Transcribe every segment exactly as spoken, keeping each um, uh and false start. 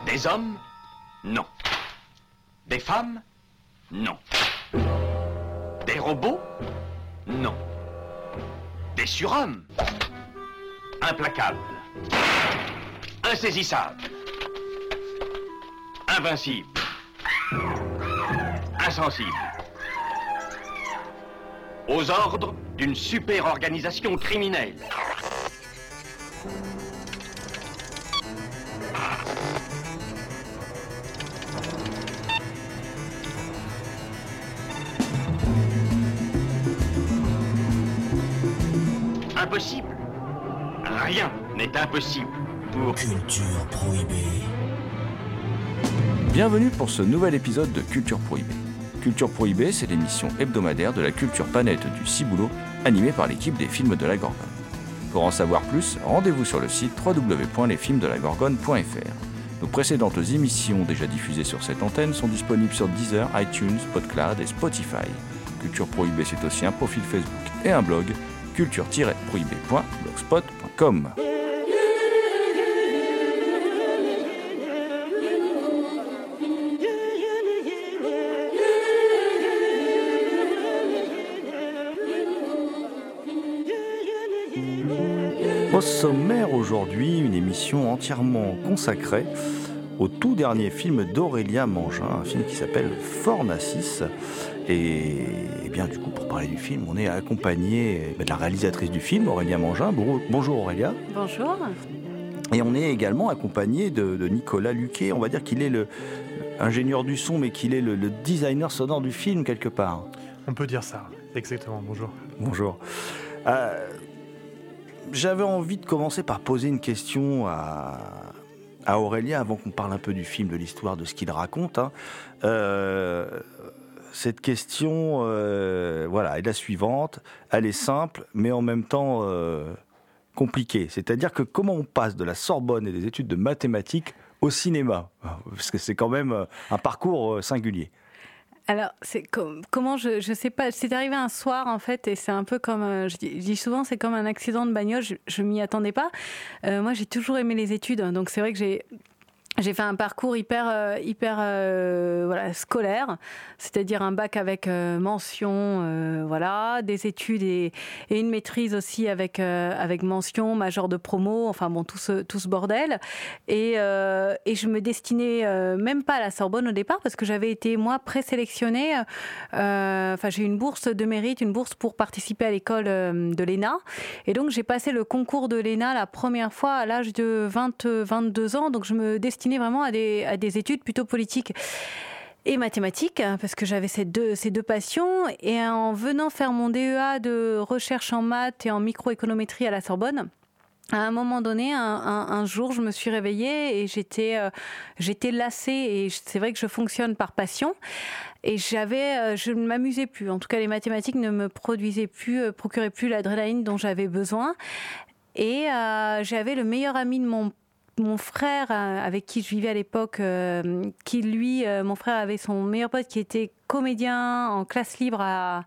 Des hommes? Non. Des femmes? Non. Des robots? Non. Des surhommes? Implacables. Insaisissables. Invincibles. Insensibles. Aux ordres d'une super organisation criminelle. Impossible. Rien n'est impossible pour... Culture Prohibée. Bienvenue pour ce nouvel épisode de Culture Prohibée. Culture Prohibée, c'est l'émission hebdomadaire de la culture planète du Ciboulot, animée par l'équipe des films de la Gorgone. Pour en savoir plus, rendez-vous sur le site w w w point les films de la gorgone point f r. Nos précédentes émissions déjà diffusées sur cette antenne sont disponibles sur Deezer, iTunes, PodCloud et Spotify. Culture Prohibée, c'est aussi un profil Facebook et un blog, culture tiret prohibée point blogspot point com. Au sommaire aujourd'hui, une émission entièrement consacrée au tout dernier film d'Aurélia Mangin, un film qui s'appelle Fort Narcisse. Et, et bien du coup, pour parler du film, on est accompagné de la réalisatrice du film, Aurélia Mangin. Bonjour Aurélia. Bonjour. Et on est également accompagné de, de Nicolas Luquet. On va dire qu'il est le ingénieur du son, mais qu'il est le, le designer sonore du film quelque part. On peut dire ça, exactement. Bonjour. Bonjour. Euh, J'avais envie de commencer par poser une question à, à Aurélia avant qu'on parle un peu du film, de l'histoire, de ce qu'il raconte. Hein. Euh, cette question, euh, voilà, est la suivante. Elle est simple, mais en même temps euh, compliquée. C'est-à-dire que comment on passe de la Sorbonne et des études de mathématiques au cinéma ? Parce que c'est quand même un parcours singulier. Alors, c'est com- comment je je sais pas. C'est arrivé un soir en fait, et c'est un peu comme euh, je, dis, je dis souvent, c'est comme un accident de bagnole. Je, je m'y attendais pas. Euh, moi, j'ai toujours aimé les études, donc c'est vrai que j'ai J'ai fait un parcours hyper, euh, hyper euh, voilà, scolaire, c'est-à-dire un bac avec euh, mention, euh, voilà, des études et, et une maîtrise aussi avec, euh, avec mention, major de promo, enfin bon, tout ce, tout ce bordel. Et, euh, et je me destinais euh, même pas à la Sorbonne au départ, parce que j'avais été, moi, présélectionnée. Euh, enfin, j'ai eu une bourse de mérite, une bourse pour participer à l'école euh, de l'E N A. Et donc, j'ai passé le concours de l'E N A la première fois à l'âge de vingt, vingt-deux ans, donc je me destinais vraiment à des, à des études plutôt politiques et mathématiques, parce que j'avais ces deux, ces deux passions. Et en venant faire mon D E A de recherche en maths et en microéconométrie à la Sorbonne, à un moment donné, un, un, un jour, je me suis réveillée et j'étais, euh, j'étais lassée. Et c'est vrai que je fonctionne par passion. Et j'avais, euh, je ne m'amusais plus. En tout cas, les mathématiques ne me produisaient plus, euh, procuraient plus l'adrénaline dont j'avais besoin. Et euh, j'avais le meilleur ami de mon Mon frère, euh, avec qui je vivais à l'époque, euh, qui lui, euh, mon frère avait son meilleur pote qui était comédien en classe libre à,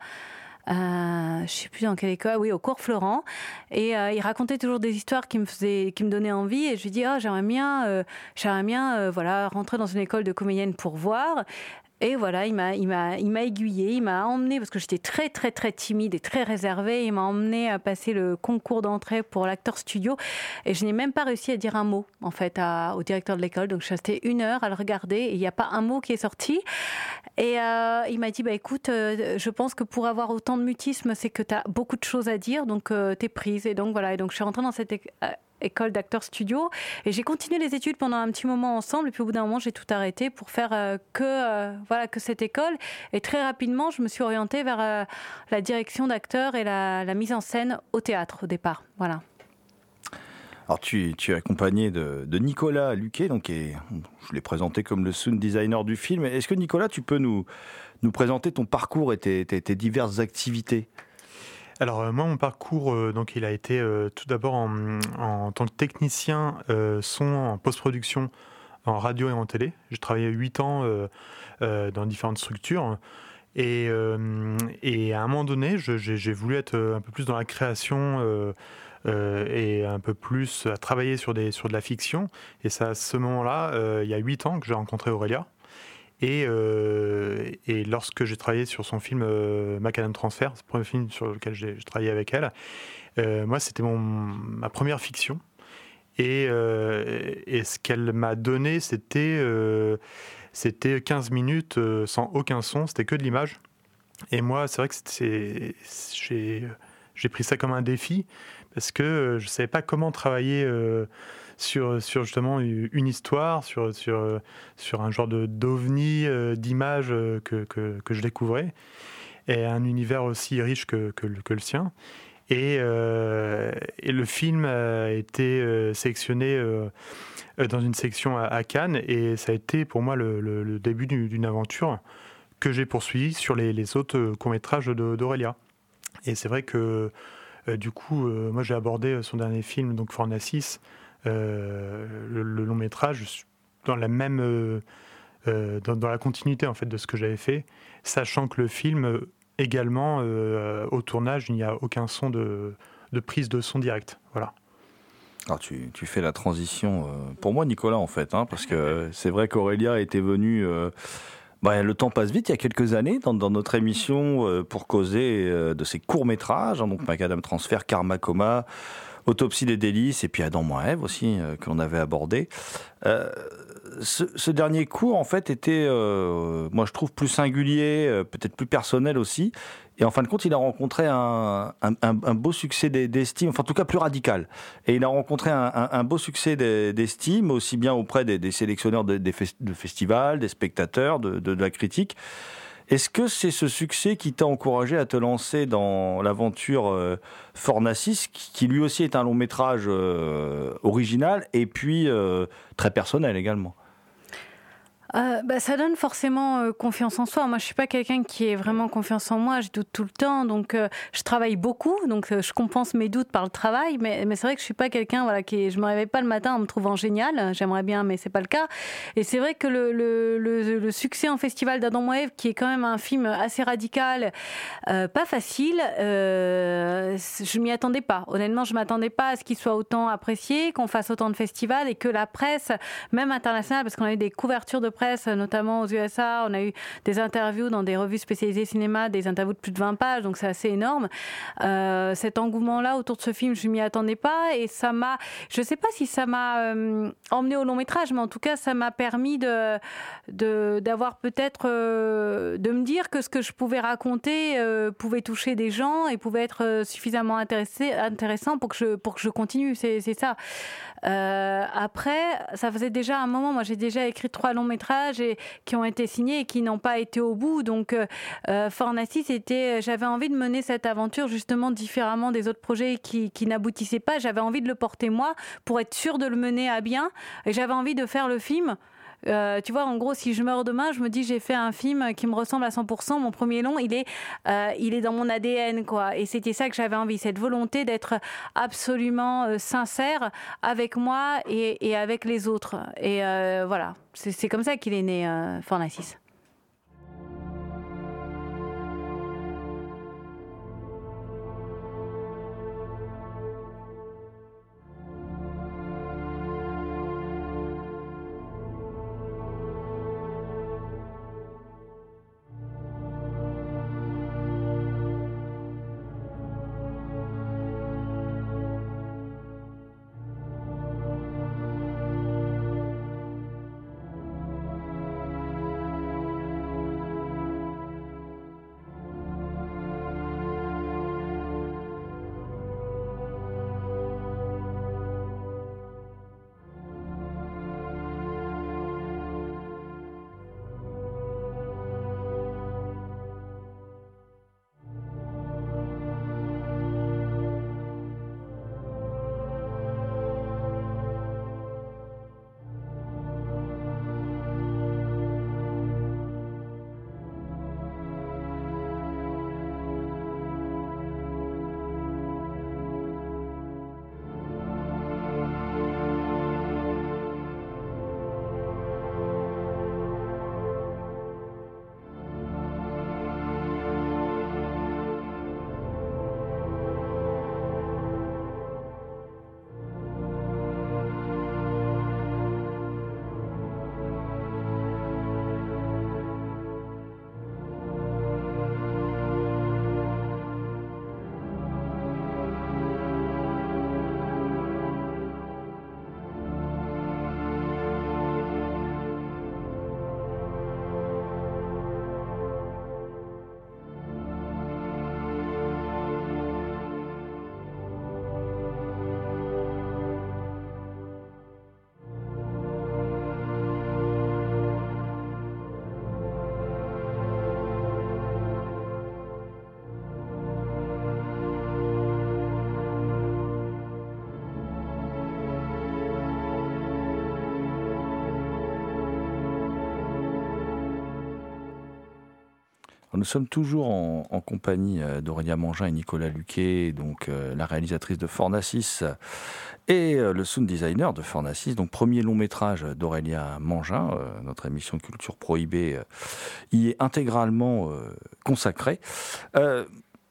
à je ne sais plus dans quelle école, oui, au Cours Florent. Et euh, il racontait toujours des histoires qui me faisaient, qui me donnaient envie. Et je lui dis, ah, j'aimerais bien, euh, j'aimerais bien, euh, voilà, rentrer dans une école de comédienne pour voir. Et voilà, il m'a, il m'a, il m'a aiguillée, il m'a emmenée, parce que j'étais très, très, très timide et très réservée, il m'a emmenée à passer le concours d'entrée pour l'acteur studio. Et je n'ai même pas réussi à dire un mot, en fait, à, au directeur de l'école. Donc, je suis restée une heure à le regarder et il n'y a pas un mot qui est sorti. Et euh, il m'a dit, bah, écoute, euh, je pense que pour avoir autant de mutisme, c'est que tu as beaucoup de choses à dire, donc euh, t'es prise. Et donc, voilà. Et donc, je suis rentrée dans cette école. Euh, école d'acteur studio, et j'ai continué les études pendant un petit moment ensemble, et puis au bout d'un moment j'ai tout arrêté pour faire euh, que euh, voilà que cette école, et très rapidement je me suis orientée vers euh, la direction d'acteur et la, la mise en scène au théâtre au départ. Voilà. Alors tu, tu es accompagné de, de Nicolas Luquet, donc et, je l'ai présenté comme le sound designer du film. Est-ce que Nicolas, tu peux nous, nous présenter ton parcours et tes, tes, tes diverses activités ? Alors euh, moi mon parcours euh, donc il a été euh, tout d'abord en, en tant que technicien euh, son en post-production en radio et en télé. J'ai travaillé huit ans euh, euh, dans différentes structures et, euh, et à un moment donné je, j'ai, j'ai voulu être un peu plus dans la création euh, euh, et un peu plus à travailler sur, des, sur de la fiction. Et c'est à ce moment-là, euh, il y a huit ans, que j'ai rencontré Aurélia. Et, euh, et lorsque j'ai travaillé sur son film euh, Macadam Transfer, c'est le premier film sur lequel j'ai, j'ai travaillé avec elle, euh, moi c'était mon, ma première fiction. Et, euh, et ce qu'elle m'a donné, c'était, euh, c'était quinze minutes euh, sans aucun son, c'était que de l'image. Et moi, c'est vrai que c'est, j'ai, j'ai pris ça comme un défi, parce que je ne savais pas comment travailler euh, sur, sur justement une histoire, sur, sur, sur un genre de, d'ovni euh, d'images euh, que, que, que je découvrais, et un univers aussi riche que, que, que le sien. Et, euh, et le film a été euh, sélectionné euh, dans une section à, à Cannes, et ça a été pour moi le, le, le début d'une, d'une aventure que j'ai poursuivie sur les, les autres courts-métrages de, d'Aurélia. Et c'est vrai que euh, du coup, euh, moi j'ai abordé son dernier film, donc For Narcisse, euh, le, le long-métrage, dans la même, euh, euh, dans, dans la continuité en fait de ce que j'avais fait, sachant que le film également, euh, au tournage, il n'y a aucun son de, de prise de son direct. Voilà. Alors tu, tu fais la transition euh, pour moi, Nicolas, en fait, hein, parce que c'est vrai qu'Aurélia était venue. Euh, bah, le temps passe vite. Il y a quelques années, dans, dans notre émission, euh, pour causer euh, de ces courts métrages, hein, donc Macadam Transfer, Karma Coma, Autopsie des délices, et puis Adam moins Ève aussi, euh, qu'on avait abordé. Euh, ce, ce dernier cours, en fait, était, euh, moi je trouve, plus singulier, euh, peut-être plus personnel aussi. Et en fin de compte, il a rencontré un, un, un beau succès d'estime, enfin en tout cas plus radical. Et il a rencontré un, un, un beau succès d'estime, aussi bien auprès des, des sélectionneurs de, des fest, de festivals, des spectateurs, de, de, de la critique. Est-ce que c'est ce succès qui t'a encouragé à te lancer dans l'aventure euh, For Narcisse, qui lui aussi est un long métrage euh, original et puis euh, très personnel également? Euh, bah, ça donne forcément euh, confiance en soi. Moi, je suis pas quelqu'un qui ait vraiment confiance en moi. Je doute tout le temps, donc euh, je travaille beaucoup, donc euh, je compense mes doutes par le travail. Mais, mais c'est vrai que je suis pas quelqu'un, voilà, qui je me réveille pas le matin en me trouvant génial. J'aimerais bien, mais c'est pas le cas. Et c'est vrai que le, le, le, le succès en festival d'Adam moins Ève, qui est quand même un film assez radical, euh, pas facile, euh, je m'y attendais pas. Honnêtement, je m'attendais pas à ce qu'il soit autant apprécié, qu'on fasse autant de festivals et que la presse, même internationale, parce qu'on a eu des couvertures de presse, notamment aux U S A, on a eu des interviews dans des revues spécialisées cinéma, des interviews de plus de vingt pages, donc c'est assez énorme. Euh, cet engouement-là autour de ce film, je m'y attendais pas, et ça m'a, je sais pas si ça m'a euh, emmené au long métrage, mais en tout cas ça m'a permis de, de d'avoir peut-être euh, de me dire que ce que je pouvais raconter euh, pouvait toucher des gens et pouvait être suffisamment intéressé, intéressant pour que je pour que je continue. C'est c'est ça. Euh, après, ça faisait déjà un moment, moi j'ai déjà écrit trois longs métrages et, qui ont été signés et qui n'ont pas été au bout, donc euh, For Narcisse, c'était, j'avais envie de mener cette aventure justement différemment des autres projets qui, qui n'aboutissaient pas. J'avais envie de le porter moi pour être sûre de le mener à bien, et j'avais envie de faire le film. Euh, tu vois, en gros, si je meurs demain, je me dis j'ai fait un film qui me ressemble à cent pour cent. Mon premier long, il est, euh, il est dans mon A D N, quoi. Et c'était ça que j'avais envie, cette volonté d'être absolument euh, sincère avec moi et, et avec les autres. Et euh, voilà, c'est, c'est comme ça qu'il est né, euh, For Narcisse. Nous sommes toujours en, en compagnie d'Aurélia Mangin et Nicolas Luquet, donc euh, la réalisatrice de Fornacis et euh, le sound designer de Fornacis. Donc premier long métrage d'Aurélia Mangin, euh, notre émission Culture Prohibée euh, y est intégralement euh, consacrée. Euh,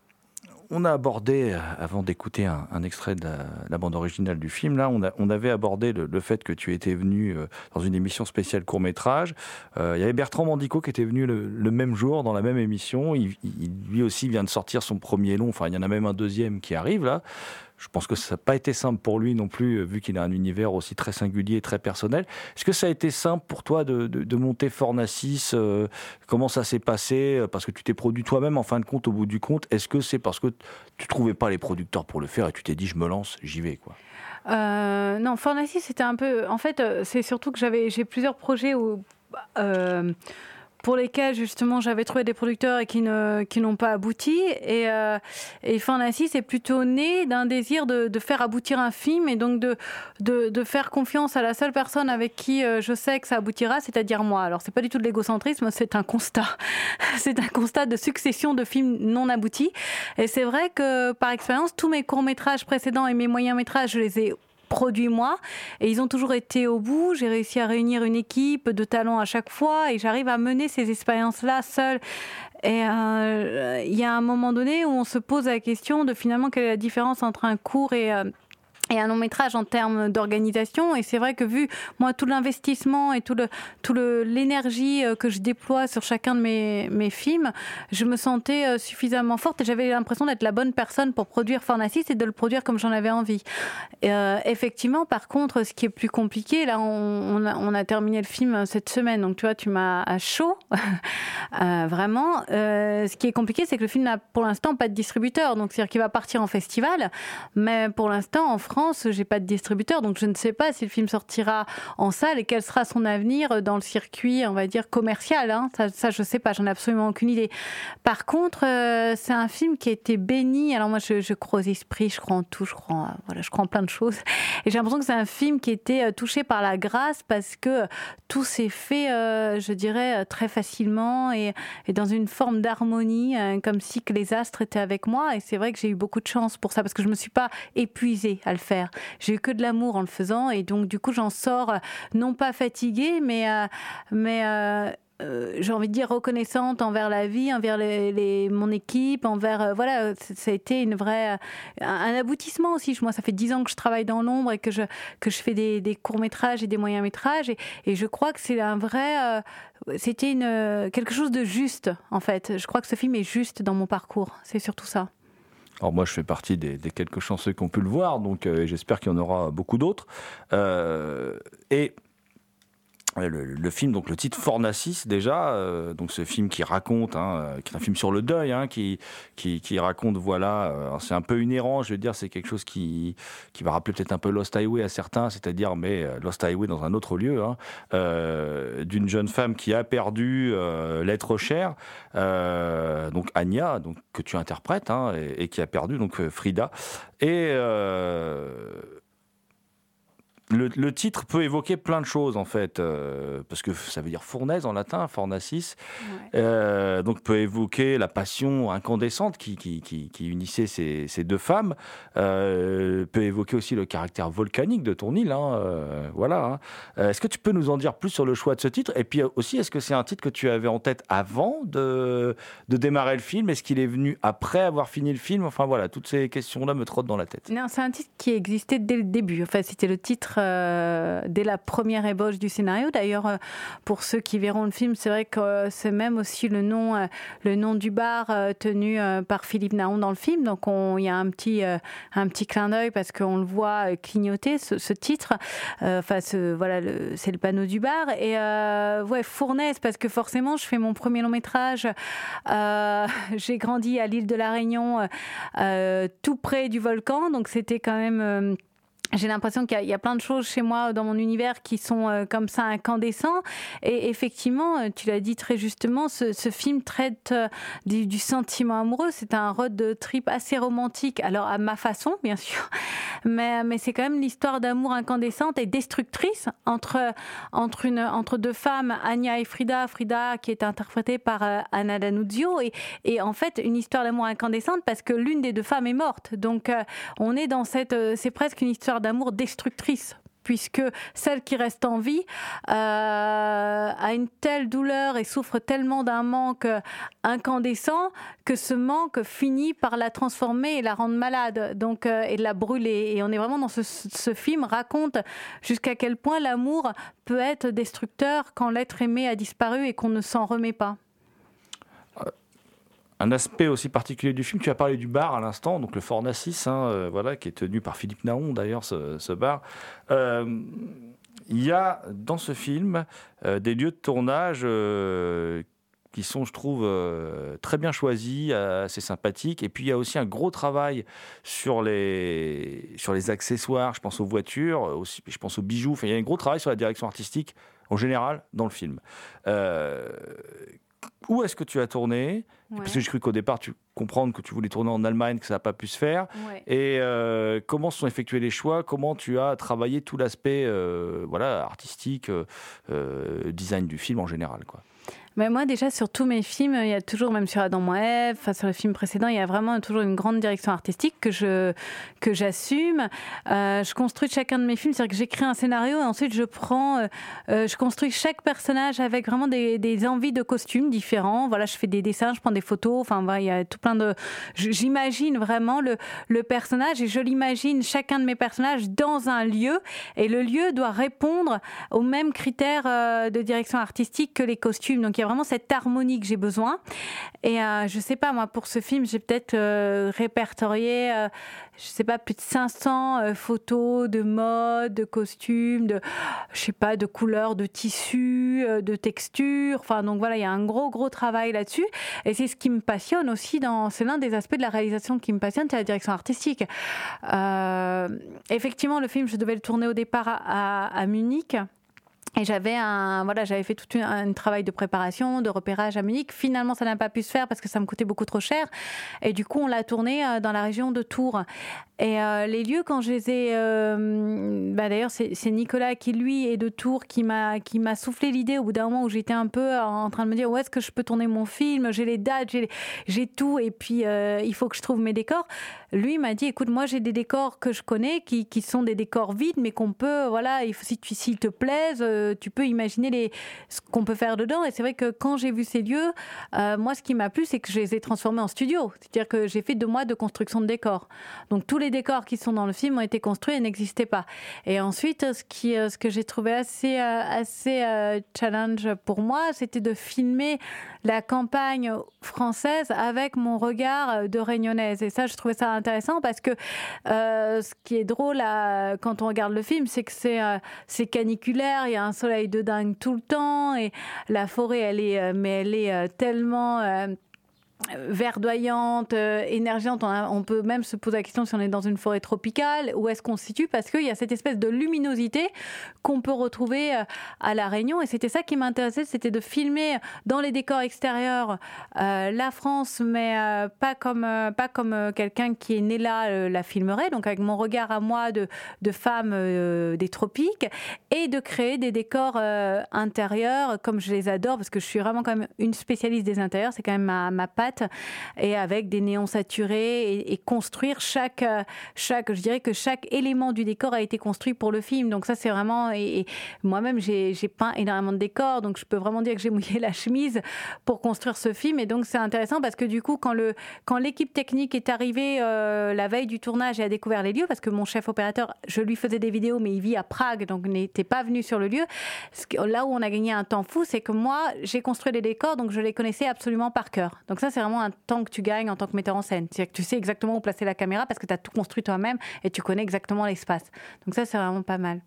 On a abordé, avant d'écouter un, un extrait de la, la bande originale du film, là, on, a, on avait abordé le, le fait que tu étais venu euh, dans une émission spéciale court-métrage. Euh, il y avait Bertrand Mandico qui était venu le, le même jour dans la même émission. Il, il, lui aussi vient de sortir son premier long. Enfin, il y en a même un deuxième qui arrive là. Je pense que ça n'a pas été simple pour lui non plus, vu qu'il a un univers aussi très singulier et très personnel. Est-ce que ça a été simple pour toi de, de, de monter Fornacis euh, Comment ça s'est passé? Parce que tu t'es produit toi-même, en fin de compte, au bout du compte. Est-ce que c'est parce que tu ne trouvais pas les producteurs pour le faire et tu t'es dit, je me lance, j'y vais, quoi? Euh, non, Fornacis, c'était un peu... En fait, c'est surtout que j'avais, j'ai plusieurs projets où... Euh, pour lesquels justement j'avais trouvé des producteurs et qui ne qui n'ont pas abouti, et euh, et Fornacis est plutôt né d'un désir de de faire aboutir un film, et donc de de de faire confiance à la seule personne avec qui euh, je sais que ça aboutira, c'est-à-dire moi. Alors c'est pas du tout de l'égocentrisme, c'est un constat. C'est un constat de succession de films non aboutis, et c'est vrai que par expérience tous mes courts-métrages précédents et mes moyens-métrages, je les ai produits moi, et ils ont toujours été au bout. J'ai réussi à réunir une équipe de talents à chaque fois, et j'arrive à mener ces expériences-là seule. Et euh, il y a un moment donné où on se pose la question de finalement quelle est la différence entre un court et... Euh, et un long métrage en termes d'organisation. Et c'est vrai que vu moi tout l'investissement et tout le tout le l'énergie que je déploie sur chacun de mes mes films, je me sentais suffisamment forte et j'avais l'impression d'être la bonne personne pour produire Fornacis et de le produire comme j'en avais envie. Et euh, effectivement, par contre, ce qui est plus compliqué, là, on, on, a, on a terminé le film cette semaine, donc tu vois, tu m'as à chaud, euh, vraiment. Euh, ce qui est compliqué, c'est que le film n'a pour l'instant pas de distributeur, donc c'est-à-dire qu'il va partir en festival, mais pour l'instant en France, j'ai pas de distributeur, donc je ne sais pas si le film sortira en salle et quel sera son avenir dans le circuit, on va dire, commercial. Hein. Ça, ça, je sais pas, j'en ai absolument aucune idée. Par contre, euh, c'est un film qui a été béni. Alors moi, je, je crois aux esprits, je crois en tout, je crois, en, voilà, je crois en plein de choses. Et j'ai l'impression que c'est un film qui a été touché par la grâce parce que tout s'est fait, euh, je dirais, très facilement et, et dans une forme d'harmonie, euh, comme si que les astres étaient avec moi. Et c'est vrai que j'ai eu beaucoup de chance pour ça parce que je me suis pas épuisée à le faire. J'ai eu que de l'amour en le faisant, et donc du coup j'en sors non pas fatiguée, mais euh, mais euh, euh, j'ai envie de dire reconnaissante envers la vie, envers les, les, mon équipe, envers euh, voilà, ça a été une vraie un, un aboutissement aussi. Moi, ça fait dix ans que je travaille dans l'ombre et que je que je fais des, des courts métrages et des moyens métrages, et, et je crois que c'est un vrai euh, c'était une quelque chose de juste en fait. Je crois que ce film est juste dans mon parcours. C'est surtout ça. Alors moi, je fais partie des, des quelques chanceux qui ont pu le voir, donc euh, j'espère qu'il y en aura beaucoup d'autres. Euh, et le, le film, donc le titre Fornacis déjà, euh, donc ce film qui raconte, hein, qui est un film sur le deuil, hein, qui, qui qui raconte, voilà, euh, c'est un peu inhérent, je veux dire, c'est quelque chose qui qui va rappeler peut-être un peu Lost Highway à certains, c'est-à-dire mais euh, Lost Highway dans un autre lieu, hein, euh, d'une jeune femme qui a perdu euh, l'être cher, euh, donc Anya, donc que tu interprètes, hein, et, et qui a perdu donc Frida, et euh, Le, le titre peut évoquer plein de choses en fait, euh, parce que ça veut dire fournaise en latin, Fornacis, ouais. euh, donc peut évoquer la passion incandescente qui, qui, qui, qui unissait ces, ces deux femmes, euh, peut évoquer aussi le caractère volcanique de ton île, hein, euh, voilà. Hein. Est-ce que tu peux nous en dire plus sur le choix de ce titre, et puis aussi est-ce que c'est un titre que tu avais en tête avant de, de démarrer le film, est-ce qu'il est venu après avoir fini le film, enfin voilà, toutes ces questions-là me trottent dans la tête. Non, c'est un titre qui existait dès le début, enfin c'était le titre Euh, dès la première ébauche du scénario. D'ailleurs, euh, pour ceux qui verront le film, c'est vrai que euh, c'est même aussi le nom, euh, le nom du bar euh, tenu euh, par Philippe Naon dans le film. Donc, il y a un petit, euh, un petit clin d'œil parce qu'on le voit clignoter ce, ce titre. Enfin, euh, voilà, le, c'est le panneau du bar. Et euh, ouais, fournaise parce que forcément, je fais mon premier long métrage. Euh, j'ai grandi à l'île de la Réunion, euh, tout près du volcan. Donc, c'était quand même euh, j'ai l'impression qu'il y a, il y a plein de choses chez moi dans mon univers qui sont euh, comme ça incandescents. Et effectivement, tu l'as dit très justement, ce, ce film traite euh, du, du sentiment amoureux. C'est un road trip assez romantique, alors à ma façon, bien sûr, mais, mais c'est quand même l'histoire d'amour incandescente et destructrice entre, entre, une, entre deux femmes, Anya et Frida. Frida qui est interprétée par euh, Anna D'Annunzio. Et, et en fait, une histoire d'amour incandescente parce que l'une des deux femmes est morte. Donc, euh, on est dans cette... Euh, c'est presque une histoire d'amour destructrice, puisque celle qui reste en vie euh, a une telle douleur et souffre tellement d'un manque incandescent que ce manque finit par la transformer et la rendre malade, donc, euh, et de la brûler. Et on est vraiment dans ce, ce film raconte jusqu'à quel point l'amour peut être destructeur quand l'être aimé a disparu et qu'on ne s'en remet pas. Un aspect aussi particulier du film, tu as parlé du bar à l'instant, donc le Fort Nassis, hein, euh, voilà, qui est tenu par Philippe Naon d'ailleurs, ce, ce bar. Euh, il y a dans ce film euh, des lieux de tournage euh, qui sont, je trouve, euh, très bien choisis, assez sympathiques. Et puis il y a aussi un gros travail sur les, sur les accessoires, je pense aux voitures, aussi, je pense aux bijoux. Enfin, il y a un gros travail sur la direction artistique en général dans le film. Euh, Où est-ce que tu as tourné ? Ouais. Parce que j'ai cru qu'au départ, tu comprends que tu voulais tourner en Allemagne, que ça n'a pas pu se faire. Ouais. Et euh, comment se sont effectués les choix ? Comment tu as travaillé tout l'aspect euh, voilà, artistique, euh, design du film en général, quoi. Mais moi, déjà, sur tous mes films, il y a toujours, même sur Adam moins Ève, enfin, sur le film précédent, il y a vraiment toujours une grande direction artistique que, je, que j'assume. Euh, je construis chacun de mes films, c'est-à-dire que j'écris un scénario et ensuite je prends, euh, euh, je construis chaque personnage avec vraiment des, des envies de costumes différents. Voilà, je fais des dessins, je prends des photos, enfin, voilà, il y a tout plein de... J'imagine vraiment le, le personnage et je l'imagine, chacun de mes personnages, dans un lieu et le lieu doit répondre aux mêmes critères euh, de direction artistique que les costumes. Donc, il y a vraiment cette harmonie que j'ai besoin. Et euh, je sais pas, moi, pour ce film, j'ai peut-être euh, répertorié, euh, je sais pas, plus de cinq cents euh, photos de mode, de costumes, de, je sais pas, de couleurs, de tissus, euh, de textures. Enfin, donc voilà, il y a un gros, gros travail là-dessus. Et c'est ce qui me passionne aussi dans, c'est l'un des aspects de la réalisation qui me passionne, c'est la direction artistique. Euh, effectivement, le film, je devais le tourner au départ à, à, à Munich. Et j'avais un, voilà, j'avais fait tout un, un travail de préparation, de repérage à Munich. Finalement, ça n'a pas pu se faire parce que ça me coûtait beaucoup trop cher. Et du coup, on l'a tourné dans la région de Tours. Et euh, les lieux, quand je les ai... Euh, bah d'ailleurs, c'est, c'est Nicolas qui, lui, est de Tours, qui m'a, qui m'a soufflé l'idée au bout d'un moment où j'étais un peu en train de me dire où est-ce que je peux tourner mon film ? J'ai les dates, j'ai, j'ai tout, et puis euh, il faut que je trouve mes décors. Lui m'a dit, écoute, moi, j'ai des décors que je connais, qui, qui sont des décors vides, mais qu'on peut, voilà, il faut, si tu, s'ils te plaisent, euh, tu peux imaginer les, ce qu'on peut faire dedans. Et c'est vrai que quand j'ai vu ces lieux, euh, moi, ce qui m'a plu, c'est que je les ai transformés en studio. C'est-à-dire que j'ai fait deux mois de construction de décors. Donc, tous les décors qui sont dans le film ont été construits et n'existaient pas. Et ensuite, ce, qui, ce que j'ai trouvé assez, assez euh, challenge pour moi, c'était de filmer la campagne française avec mon regard de réunionnaise. Et ça, je trouvais ça intéressant parce que euh, ce qui est drôle à, quand on regarde le film, c'est que c'est, euh, c'est caniculaire, il y a un soleil de dingue tout le temps et la forêt, elle est, mais elle est euh, tellement... Euh, verdoyante, euh, énergiante. On, a, on peut même se poser la question si on est dans une forêt tropicale, où est-ce qu'on se situe, parce qu'il y a cette espèce de luminosité qu'on peut retrouver euh, à La Réunion. Et c'était ça qui m'intéressait, c'était de filmer dans les décors extérieurs euh, la France, mais euh, pas comme, euh, pas comme euh, quelqu'un qui est né là euh, la filmerait, donc avec mon regard à moi de, de femme euh, des tropiques, et de créer des décors euh, intérieurs, comme je les adore, parce que je suis vraiment quand même une spécialiste des intérieurs, c'est quand même ma, ma patte, et avec des néons saturés et, et construire chaque, chaque, je dirais que chaque élément du décor a été construit pour le film. Donc ça, c'est vraiment, et, et moi-même, j'ai, j'ai peint énormément de décors, donc je peux vraiment dire que j'ai mouillé la chemise pour construire ce film. Et donc c'est intéressant parce que du coup, quand, le, quand l'équipe technique est arrivée euh, la veille du tournage et a découvert les lieux, parce que mon chef opérateur, je lui faisais des vidéos, mais il vit à Prague, donc n'était pas venu sur le lieu. Là où on a gagné un temps fou, c'est que moi, j'ai construit les décors, donc je les connaissais absolument par cœur. Donc ça, c'est vraiment un temps que tu gagnes en tant que metteur en scène. C'est-à-dire que tu sais exactement où placer la caméra parce que tu as tout construit toi-même et tu connais exactement l'espace. Donc ça, c'est vraiment pas mal.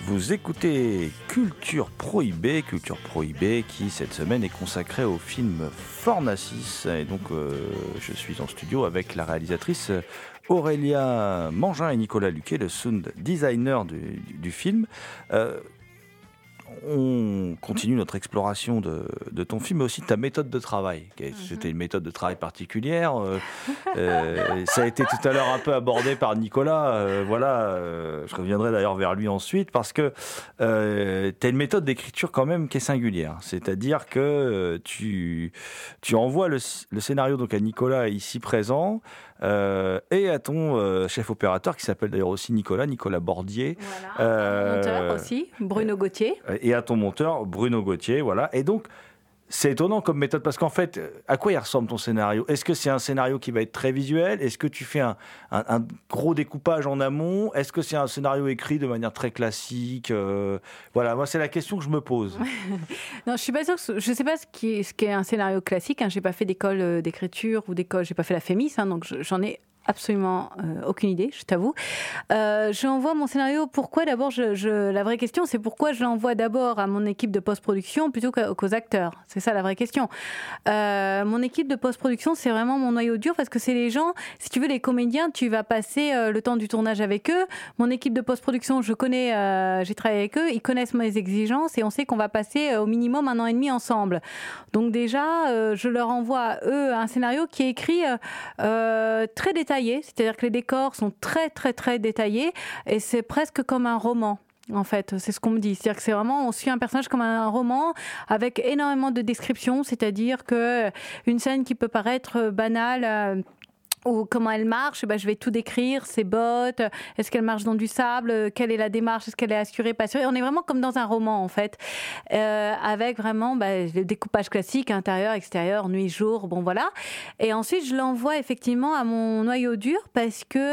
Vous écoutez Culture Prohibée, Culture Prohibée qui cette semaine est consacrée au film Fornacis. Et donc euh, je suis en studio avec la réalisatrice Aurélia Mangin et Nicolas Luquet, le sound designer du, du, du film. Euh, on continue notre exploration de, de ton film, mais aussi de ta méthode de travail. C'était une méthode de travail particulière. Euh, euh, ça a été tout à l'heure un peu abordé par Nicolas. Euh, voilà, euh, je reviendrai d'ailleurs vers lui ensuite, parce que euh, tu as une méthode d'écriture quand même qui est singulière. C'est-à-dire que euh, tu, tu envoies le, le scénario donc à Nicolas ici présent, Euh, et à ton euh, chef opérateur qui s'appelle d'ailleurs aussi Nicolas, Nicolas Bordier. Voilà, euh, monteur aussi, Bruno Gauthier. Et à ton monteur, Bruno Gauthier, voilà. Et donc, c'est étonnant comme méthode, parce qu'en fait, à quoi il ressemble ton scénario ? Est-ce que c'est un scénario qui va être très visuel ? Est-ce que tu fais un, un, un gros découpage en amont ? Est-ce que c'est un scénario écrit de manière très classique ? euh, Voilà, moi, c'est la question que je me pose. Non, je suis pas sûre. Que, je sais pas ce qui est, ce qu'est un scénario classique. Hein. J'ai pas fait d'école d'écriture ou d'école. J'ai pas fait la Fémis, hein, donc je, j'en ai absolument euh, aucune idée, je t'avoue. Euh, je envoie mon scénario. Pourquoi d'abord je, je, la vraie question, c'est pourquoi je l'envoie d'abord à mon équipe de post-production plutôt qu'aux acteurs. C'est ça la vraie question. Euh, mon équipe de post-production, c'est vraiment mon noyau dur, parce que c'est les gens, si tu veux, les comédiens, tu vas passer euh, le temps du tournage avec eux. Mon équipe de post-production, je connais, euh, j'ai travaillé avec eux, ils connaissent mes exigences et on sait qu'on va passer euh, au minimum un an et demi ensemble. Donc déjà, euh, je leur envoie à eux un scénario qui est écrit euh, euh, très détaillé. C'est-à-dire que les décors sont très très très détaillés et c'est presque comme un roman. En fait, c'est ce qu'on me dit. C'est-à-dire que c'est vraiment, on suit un personnage comme un roman avec énormément de descriptions. C'est-à-dire que une scène qui peut paraître banale, euh, ou comment elle marche, ben je vais tout décrire, ses bottes, est-ce qu'elle marche dans du sable, quelle est la démarche, est-ce qu'elle est assurée, pas assurée. On est vraiment comme dans un roman en fait, euh, avec vraiment ben, le découpage classique, intérieur, extérieur, nuit, jour, bon voilà. Et ensuite je l'envoie effectivement à mon noyau dur, parce que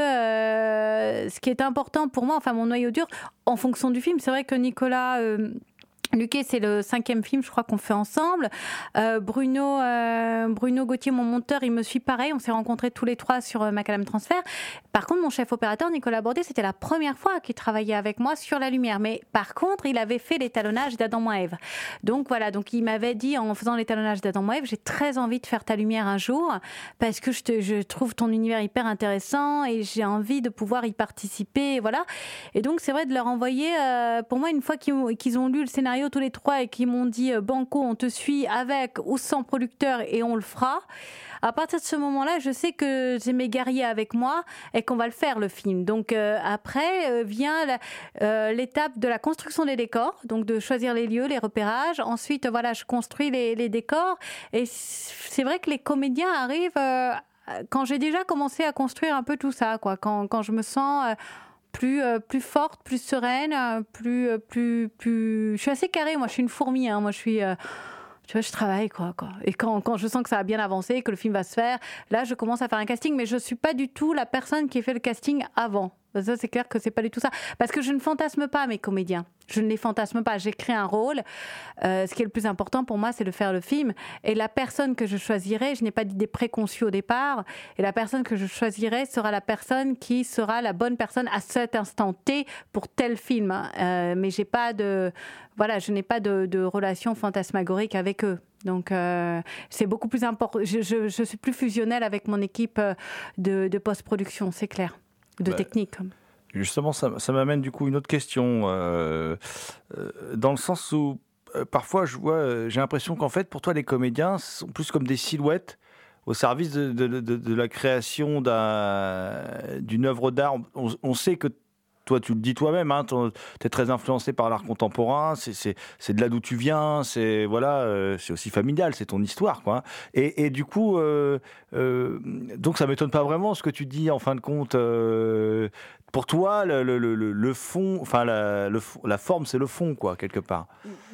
euh, ce qui est important pour moi, enfin mon noyau dur, en fonction du film, c'est vrai que Nicolas... Euh, Luquet, c'est le cinquième film, je crois, qu'on fait ensemble. Euh, Bruno, euh, Bruno Gauthier, mon monteur, il me suit pareil. On s'est rencontrés tous les trois sur euh, Macadam Transfert. Par contre, mon chef opérateur, Nicolas Bordier, c'était la première fois qu'il travaillait avec moi sur la lumière. Mais par contre, il avait fait l'étalonnage d'Adam moins Ève. Donc voilà, donc il m'avait dit, en faisant l'étalonnage d'Adam moins Ève, j'ai très envie de faire ta lumière un jour, parce que je, te, je trouve ton univers hyper intéressant et j'ai envie de pouvoir y participer. Voilà. Et donc, c'est vrai de leur envoyer, euh, pour moi, une fois qu'ils ont, qu'ils ont lu le scénario tous les trois et qui m'ont dit Banco, on te suit avec ou sans producteur et on le fera. À partir de ce moment-là, je sais que j'ai mes guerriers avec moi et qu'on va le faire, le film. Donc euh, après euh, vient la, euh, l'étape de la construction des décors, donc de choisir les lieux, les repérages. Ensuite, voilà, je construis les, les décors. Et c'est vrai que les comédiens arrivent euh, quand j'ai déjà commencé à construire un peu tout ça, quoi. Quand, quand je me sens... Euh, Plus, euh, plus forte, plus sereine, plus, euh, plus, plus... Je suis assez carrée, moi, je suis une fourmi, hein. Moi, je suis... Euh... Tu vois, je travaille, quoi, quoi. Et quand, quand je sens que ça a bien avancé, que le film va se faire, là, je commence à faire un casting, mais je ne suis pas du tout la personne qui fait le casting avant. Ça, c'est clair que c'est pas du tout ça. Parce que je ne fantasme pas mes comédiens. Je ne les fantasme pas. J'écris un rôle. Euh, ce qui est le plus important pour moi, c'est de faire le film. Et la personne que je choisirai, je n'ai pas d'idée préconçue au départ. Et la personne que je choisirai sera la personne qui sera la bonne personne à cet instant T pour tel film. Euh, mais j'ai pas de, voilà, je n'ai pas de, de relation fantasmagorique avec eux. Donc, euh, c'est beaucoup plus important. Je, je, je suis plus fusionnelle avec mon équipe de, de post-production, c'est clair. De bah, technique. Justement, ça, ça m'amène du coup une autre question, euh, euh, dans le sens où euh, parfois je vois, euh, j'ai l'impression qu'en fait pour toi les comédiens sont plus comme des silhouettes au service de, de, de, de la création d'un, d'une œuvre d'art. On, on sait que toi, tu le dis toi-même, hein, tu es très influencé par l'art contemporain, c'est, c'est, c'est de là d'où tu viens, c'est, voilà, euh, c'est aussi familial, c'est ton histoire, quoi. Et, et du coup, euh, euh, donc ça ne m'étonne pas vraiment ce que tu dis, en fin de compte. Euh, pour toi, le, le, le, le fond, enfin la, le, la forme, c'est le fond, quoi, quelque part.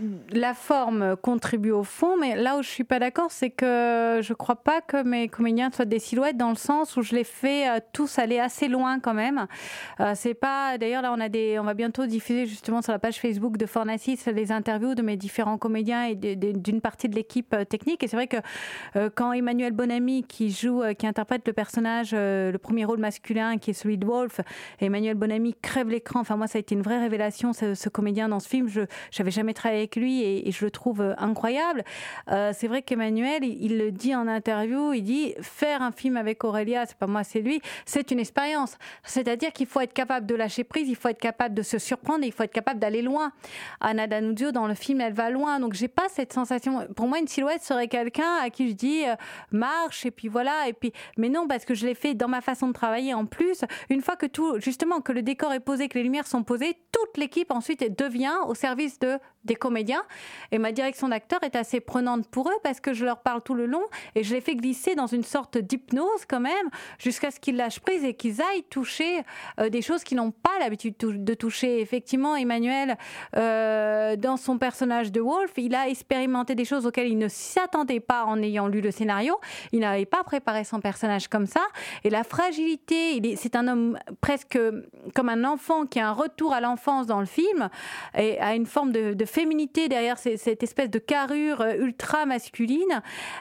La forme contribue au fond, mais là où je suis pas d'accord, c'est que je crois pas que mes comédiens soient des silhouettes, dans le sens où je les fais euh, tous aller assez loin quand même. Euh, c'est pas des d'ailleurs, là, on, a des, on va bientôt diffuser justement sur la page Facebook de Fornassis les interviews de mes différents comédiens et de, de, d'une partie de l'équipe technique. Et c'est vrai que euh, quand Emmanuel Bonamy, qui joue, euh, qui interprète le personnage, euh, le premier rôle masculin, qui est celui de Wolf, et Emmanuel Bonamy crève l'écran. Enfin, moi, ça a été une vraie révélation, ce, ce comédien dans ce film. Je n'avais jamais travaillé avec lui et, et je le trouve euh, incroyable. Euh, c'est vrai qu'Emmanuel, il, il le dit en interview, il dit « Faire un film avec Aurélia, c'est pas moi, c'est lui, c'est une expérience. » C'est-à-dire qu'il faut être capable de lâcher prise, il faut être capable de se surprendre et il faut être capable d'aller loin. Anna Danuzio, dans le film, elle va loin. Donc, j'ai pas cette sensation. Pour moi, une silhouette serait quelqu'un à qui je dis euh, « Marche » et puis voilà. Et puis, mais non, parce que je l'ai fait dans ma façon de travailler en plus. Une fois que tout, justement, que le décor est posé, que les lumières sont posées, toute l'équipe ensuite devient au service de, des comédiens. Et ma direction d'acteur est assez prenante pour eux parce que je leur parle tout le long et je les fais glisser dans une sorte d'hypnose quand même jusqu'à ce qu'ils lâchent prise et qu'ils aillent toucher euh, des choses qu'ils n'ont pas l'habitude de toucher. Effectivement, Emmanuel, euh, dans son personnage de Wolf, il a expérimenté des choses auxquelles il ne s'attendait pas en ayant lu le scénario. Il n'avait pas préparé son personnage comme ça. Et la fragilité, il est, c'est un homme presque comme un enfant qui a un retour à l'enfance dans le film et a une forme de, de féminité derrière ces, cette espèce de carrure ultra masculine.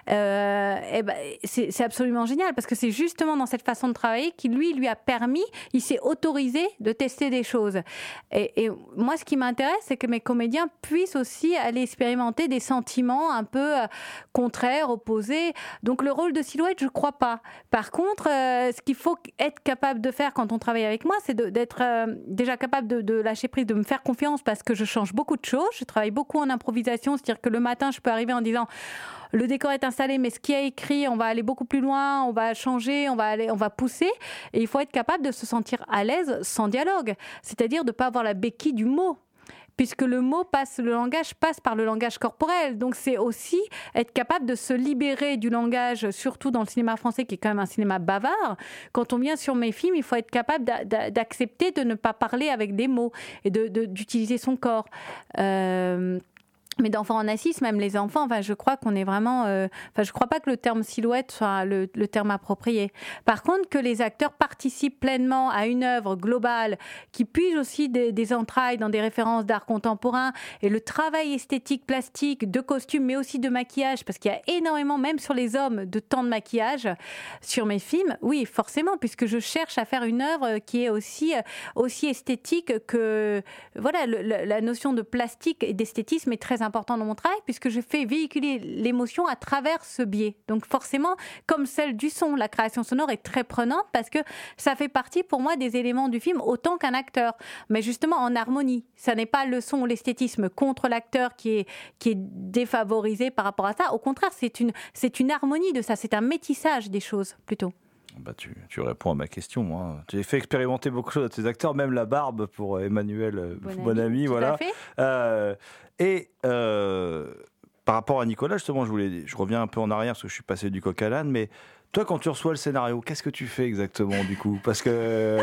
Euh, et ben, c'est, c'est absolument génial parce que c'est justement dans cette façon de travailler qui lui lui a permis, il s'est autorisé de tester des choses. Et, et moi, ce qui m'intéresse, c'est que mes comédiens puissent aussi aller expérimenter des sentiments un peu euh, contraires, opposés. Donc le rôle de silhouette, je crois pas. Par contre, euh, ce qu'il faut être capable de faire quand on travaille avec moi, c'est de, d'être euh, déjà capable de, de lâcher prise, de me faire confiance parce que je change beaucoup de choses. Je travaille beaucoup en improvisation, c'est-à-dire que le matin, je peux arriver en disant le décor est installé, mais ce qui est écrit, on va aller beaucoup plus loin, on va changer, on va aller, on va pousser. Et il faut être capable de se sentir à l'aise sans dialogue, c'est-à-dire de ne pas avoir la béquille du mot. Puisque le mot passe, le langage passe par le langage corporel. Donc c'est aussi être capable de se libérer du langage, surtout dans le cinéma français qui est quand même un cinéma bavard. Quand on vient sur mes films, il faut être capable d'a- d'a- d'accepter de ne pas parler avec des mots et de, de, d'utiliser son corps. Euh... Mais d'enfants en assise, même les enfants, enfin, je crois qu'on est vraiment... Euh, enfin, je ne crois pas que le terme silhouette soit le, le terme approprié. Par contre, que les acteurs participent pleinement à une œuvre globale qui puise aussi des, des entrailles dans des références d'art contemporain et le travail esthétique, plastique, de costumes, mais aussi de maquillage, parce qu'il y a énormément, même sur les hommes, de temps de maquillage sur mes films. Oui, forcément, puisque je cherche à faire une œuvre qui est aussi, aussi esthétique que... Voilà, le, la notion de plastique et d'esthétisme est très important dans mon travail puisque je fais véhiculer l'émotion à travers ce biais. Donc forcément, comme celle du son, la création sonore est très prenante parce que ça fait partie pour moi des éléments du film autant qu'un acteur, mais justement en harmonie. Ça n'est pas le son ou l'esthétisme contre l'acteur qui est, qui est défavorisé par rapport à ça. Au contraire, c'est une, c'est une harmonie de ça, c'est un métissage des choses plutôt. Bah tu, tu réponds à ma question, moi. Tu as fait expérimenter beaucoup de choses à tes acteurs, même la barbe pour Emmanuel Bonamy, Bonamy voilà. À fait. Euh, et euh, par rapport à Nicolas, justement, je voulais, je reviens un peu en arrière parce que je suis passé du coq à l'âne, mais toi, quand tu reçois le scénario, qu'est-ce que tu fais exactement du coup ? Parce que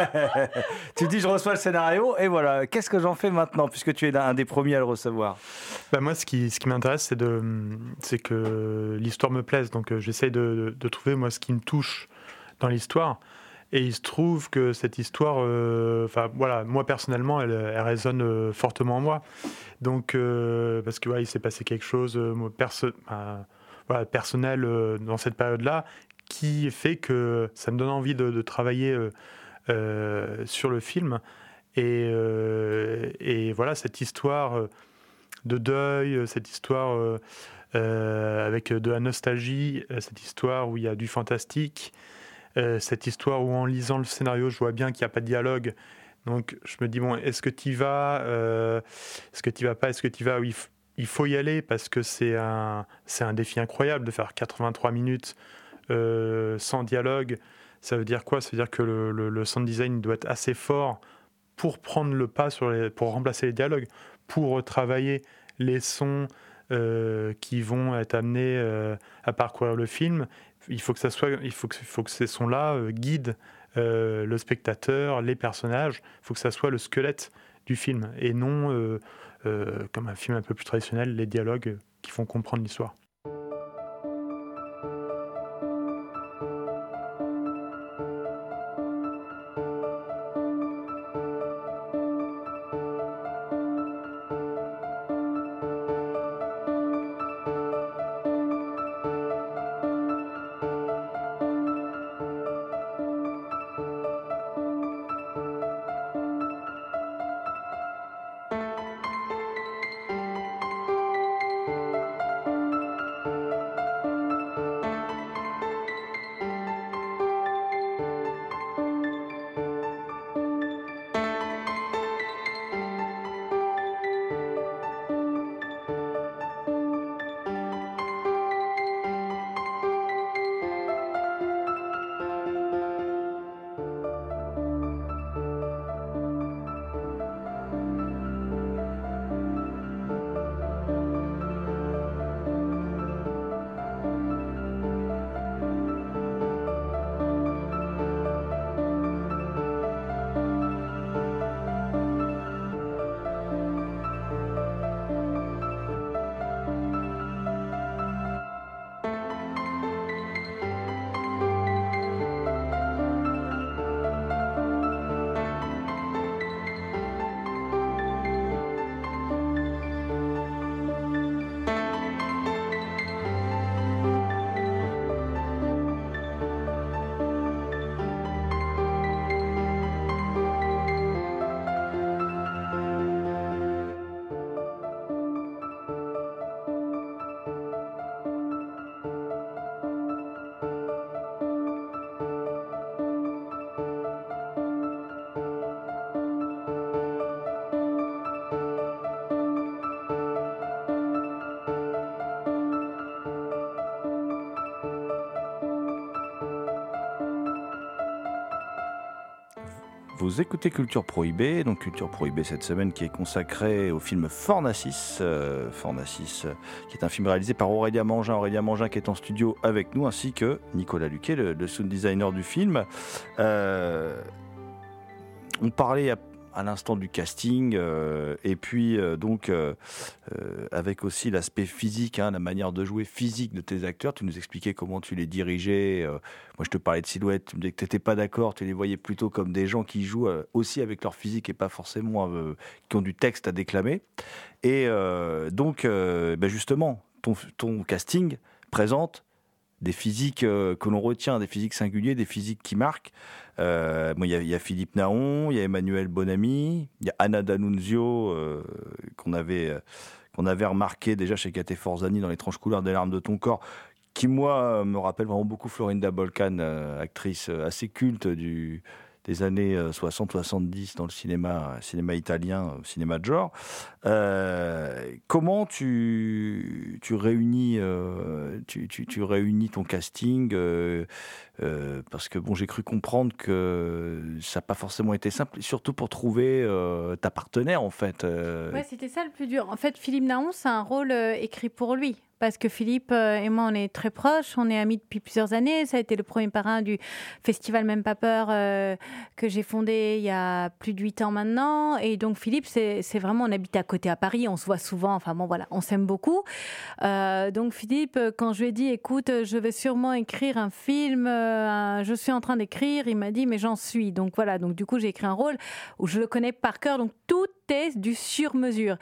tu dis, je reçois le scénario et voilà, qu'est-ce que j'en fais maintenant puisque tu es un des premiers à le recevoir ? Bah moi, ce qui, ce qui m'intéresse, c'est, de, c'est que l'histoire me plaise. Donc, euh, j'essaie de, de, de trouver, moi, ce qui me touche dans l'histoire. Et il se trouve que cette histoire, euh, enfin voilà, moi personnellement, elle, elle résonne euh, fortement en moi. Donc, euh, parce que voilà, il s'est passé quelque chose euh, perso- euh, voilà, personnel euh, dans cette période-là, qui fait que ça me donne envie de, de travailler euh, euh, sur le film. Et, euh, et voilà, cette histoire de deuil, cette histoire euh, euh, avec de la nostalgie, cette histoire où il y a du fantastique. Euh, cette histoire où en lisant le scénario, je vois bien qu'il n'y a pas de dialogue. Donc je me dis, bon, est-ce que tu y vas euh, Est-ce que tu y vas pas Est-ce que tu y vas oui, il faut y aller parce que c'est un, c'est un défi incroyable de faire quatre-vingt-trois minutes euh, sans dialogue. Ça veut dire quoi ? Ça veut dire que le, le, le sound design doit être assez fort pour prendre le pas, sur les, pour remplacer les dialogues, pour travailler les sons euh, qui vont être amenés euh, à parcourir le film. Il faut que ça soit, il faut que, il faut que ces sons-là euh, guident euh, le spectateur, les personnages. Il faut que ça soit le squelette du film et non, euh, euh, comme un film un peu plus traditionnel, les dialogues qui font comprendre l'histoire. Vous écoutez Culture Prohibée, donc Culture Prohibée cette semaine qui est consacrée au film Fornacis, euh, Fornacis euh, qui est un film réalisé par Aurélien Mangin, Aurélien Mangin qui est en studio avec nous, ainsi que Nicolas Luquet, le, le sound designer du film. Euh, on parlait à à l'instant du casting, euh, et puis euh, donc euh, euh, avec aussi l'aspect physique, hein, la manière de jouer physique de tes acteurs. Tu nous expliquais comment tu les dirigeais. Euh, moi, je te parlais de silhouette, tu me disais que tu n'étais pas d'accord, tu les voyais plutôt comme des gens qui jouent euh, aussi avec leur physique et pas forcément euh, qui ont du texte à déclamer. Et euh, donc, euh, ben justement, ton, ton casting présente des physiques euh, que l'on retient, des physiques singuliers, des physiques qui marquent. Euh, bon, il y, y a Philippe Naon, il y a Emmanuel Bonamy, il y a Anna D'Annunzio euh, qu'on avait euh, qu'on avait remarqué déjà chez Kate Forzani dans L'étrange couleur des larmes de ton corps, qui moi me rappelle vraiment beaucoup Florinda Bolkan, euh, actrice assez culte du des années soixante soixante-dix dans le cinéma, cinéma italien, cinéma de genre. Euh, comment tu, tu, réunis, euh, tu, tu, tu réunis ton casting euh, euh, parce que bon, j'ai cru comprendre que ça n'a pas forcément été simple, surtout pour trouver euh, ta partenaire en fait. Euh... Ouais, c'était ça le plus dur. En fait, Philippe Naon, c'est un rôle euh, écrit pour lui. Parce que Philippe et moi, on est très proches, on est amis depuis plusieurs années. Ça a été le premier parrain du festival Même Pas Peur euh, que j'ai fondé il y a plus de huit ans maintenant. Et donc Philippe, c'est, c'est vraiment, on habite à côté à Paris, on se voit souvent, enfin bon voilà, on s'aime beaucoup. Euh, donc Philippe, quand je lui ai dit, écoute, je vais sûrement écrire un film, euh, un, je suis en train d'écrire, il m'a dit, mais j'en suis. Donc voilà, donc du coup, j'ai écrit un rôle où je le connais par cœur, donc tout est du sur-mesure.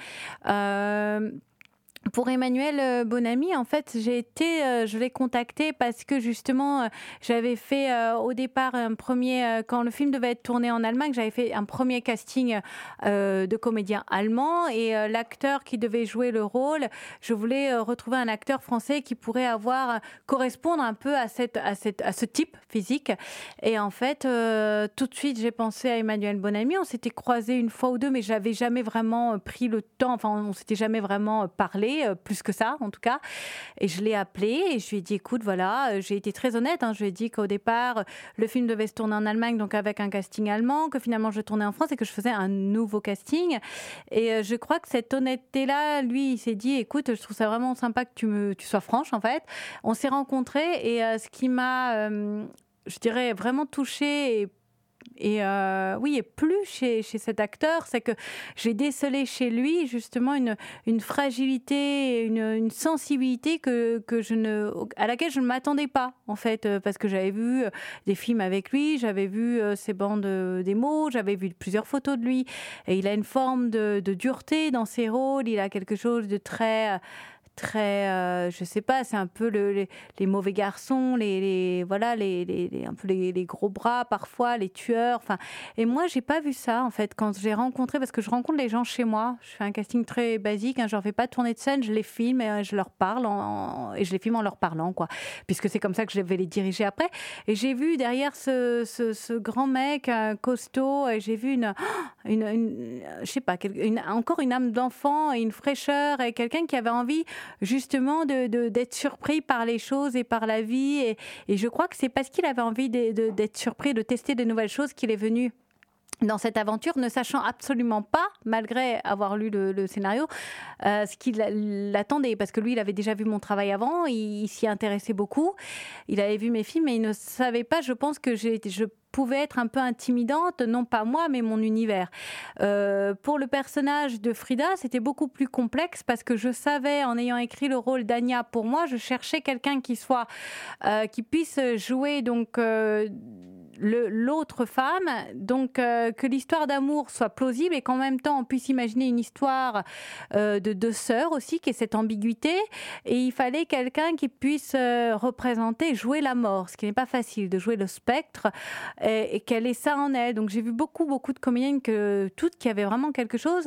Euh, Pour Emmanuel Bonamy, en fait, j'ai été, euh, je l'ai contacté parce que justement, euh, j'avais fait euh, au départ un premier, euh, quand le film devait être tourné en Allemagne, j'avais fait un premier casting euh, de comédien allemand et euh, l'acteur qui devait jouer le rôle, je voulais euh, retrouver un acteur français qui pourrait avoir correspondre un peu à cette, à cette, à ce type physique. Et en fait, euh, tout de suite, j'ai pensé à Emmanuel Bonamy. On s'était croisés une fois ou deux, mais j'avais jamais vraiment pris le temps. Enfin, on s'était jamais vraiment parlé. Plus que ça en tout cas, et je l'ai appelé et je lui ai dit écoute voilà, j'ai été très honnête, hein, je lui ai dit qu'au départ le film devait se tourner en Allemagne, donc avec un casting allemand, que finalement je tournais en France et que je faisais un nouveau casting. Et je crois que cette honnêteté là, lui il s'est dit écoute, je trouve ça vraiment sympa que tu, me, tu sois franche en fait. On s'est rencontrés et euh, ce qui m'a euh, je dirais vraiment touchée et Et euh, oui, et plus chez, chez cet acteur, c'est que j'ai décelé chez lui justement une, une fragilité, une, une sensibilité que, que je ne, à laquelle je ne m'attendais pas, en fait, parce que j'avais vu des films avec lui, j'avais vu ses bandes démos, j'avais vu plusieurs photos de lui, et il a une forme de, de dureté dans ses rôles, il a quelque chose de très... très, euh, je sais pas, c'est un peu le, les, les mauvais garçons, les, les voilà, les, les, les un peu les, les gros bras parfois, les tueurs. Enfin, et moi j'ai pas vu ça en fait quand j'ai rencontré, parce que je rencontre les gens chez moi. Je fais un casting très basique, hein, je leur fais pas tourner de scène, je les filme et je leur parle en, en, et je les filme en leur parlant quoi, puisque c'est comme ça que je vais les diriger après. Et j'ai vu derrière ce, ce, ce grand mec euh, costaud, et j'ai vu une, une, une je sais pas, une, encore une âme d'enfant et une fraîcheur et quelqu'un qui avait envie justement de, de, d'être surpris par les choses et par la vie, et, et je crois que c'est parce qu'il avait envie de, de, d'être surpris, de tester de nouvelles choses qu'il est venu dans cette aventure, ne sachant absolument pas, malgré avoir lu le, le scénario, euh, ce qu'il l'attendait, parce que lui il avait déjà vu mon travail avant, il, il s'y intéressait beaucoup, il avait vu mes films, mais il ne savait pas, je pense que j'ai, je pouvait être un peu intimidante, non pas moi, mais mon univers. Euh, pour le personnage de Frida, c'était beaucoup plus complexe parce que je savais, en ayant écrit le rôle d'Anya pour moi, je cherchais quelqu'un qui soit, euh, qui puisse jouer donc euh, le, l'autre femme, donc euh, que l'histoire d'amour soit plausible et qu'en même temps on puisse imaginer une histoire euh, de deux sœurs aussi, qui est cette ambiguïté. Et il fallait quelqu'un qui puisse euh, représenter, jouer la mort, ce qui n'est pas facile, de jouer le spectre. Et, et qu'elle ait ça en elle. Donc j'ai vu beaucoup, beaucoup de comédiennes, que, toutes qui avaient vraiment quelque chose.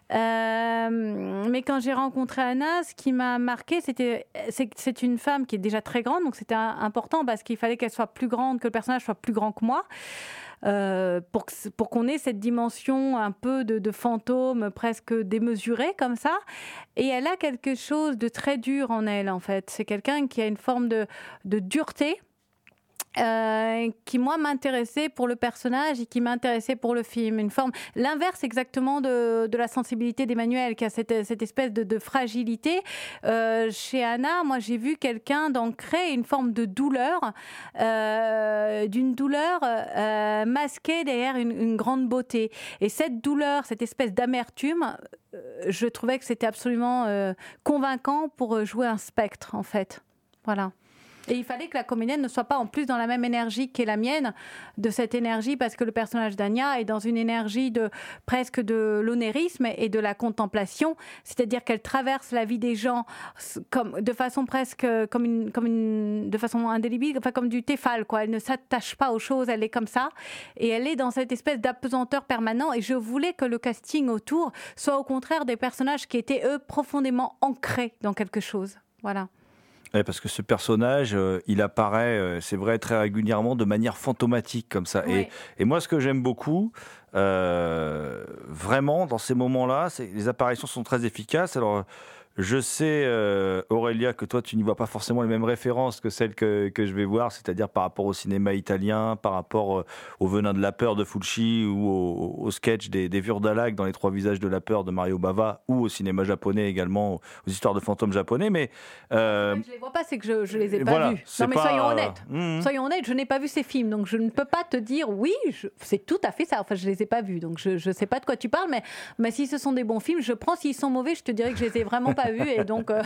Euh, mais quand j'ai rencontré Anna, ce qui m'a marqué, c'était, c'est, c'est une femme qui est déjà très grande, donc c'était important parce qu'il fallait qu'elle soit plus grande, que le personnage soit plus grand que moi. Euh, pour, pour qu'on ait cette dimension un peu de, de fantôme, presque démesurée comme ça. Et elle a quelque chose de très dur en elle, en fait. C'est quelqu'un qui a une forme de, de dureté. Euh, qui moi m'intéressait pour le personnage et qui m'intéressait pour le film, une forme l'inverse exactement de, de la sensibilité d'Emmanuel, qui a cette, cette espèce de, de fragilité. Euh, chez Anna, moi j'ai vu quelqu'un d'ancrer une forme de douleur, euh, d'une douleur euh, masquée derrière une, une grande beauté, et cette douleur, cette espèce d'amertume, euh, je trouvais que c'était absolument euh, convaincant pour jouer un spectre en fait, voilà. Et il fallait que la comédienne ne soit pas en plus dans la même énergie qu'est la mienne, de cette énergie, parce que le personnage d'Anya est dans une énergie de presque de l'onérisme et de la contemplation, c'est-à-dire qu'elle traverse la vie des gens comme, de façon presque comme une, comme une, de façon indélébile, enfin comme du Tefal, quoi. Elle ne s'attache pas aux choses, elle est comme ça, et elle est dans cette espèce d'apesanteur permanent. Et je voulais que le casting autour soit au contraire des personnages qui étaient eux profondément ancrés dans quelque chose. Voilà. Ouais, parce que ce personnage, euh, il apparaît, euh, c'est vrai, très régulièrement de manière fantomatique comme ça. Ouais. Et, et moi, ce que j'aime beaucoup, euh, vraiment, dans ces moments-là, c'est les apparitions sont très efficaces. Alors, je sais, euh, Aurélia, que toi, tu n'y vois pas forcément les mêmes références que celles que, que je vais voir, c'est-à-dire par rapport au cinéma italien, par rapport euh, au Venin de la peur de Fulci ou au, au sketch des, des Vurdalag dans Les Trois Visages de la peur de Mario Bava, ou au cinéma japonais également, aux histoires de fantômes japonais. Mais euh, je les vois pas, c'est que je, je les ai pas voilà, vus. Non mais pas, soyons honnêtes. Euh, mmh. Soyons honnêtes, je n'ai pas vu ces films, donc je ne peux pas te dire oui, je, c'est tout à fait ça. Enfin, je les ai pas vus, donc je, je sais pas de quoi tu parles. Mais, mais si ce sont des bons films, je prends. S'ils sont mauvais, je te dirais que je les ai vraiment pas vus, et donc euh,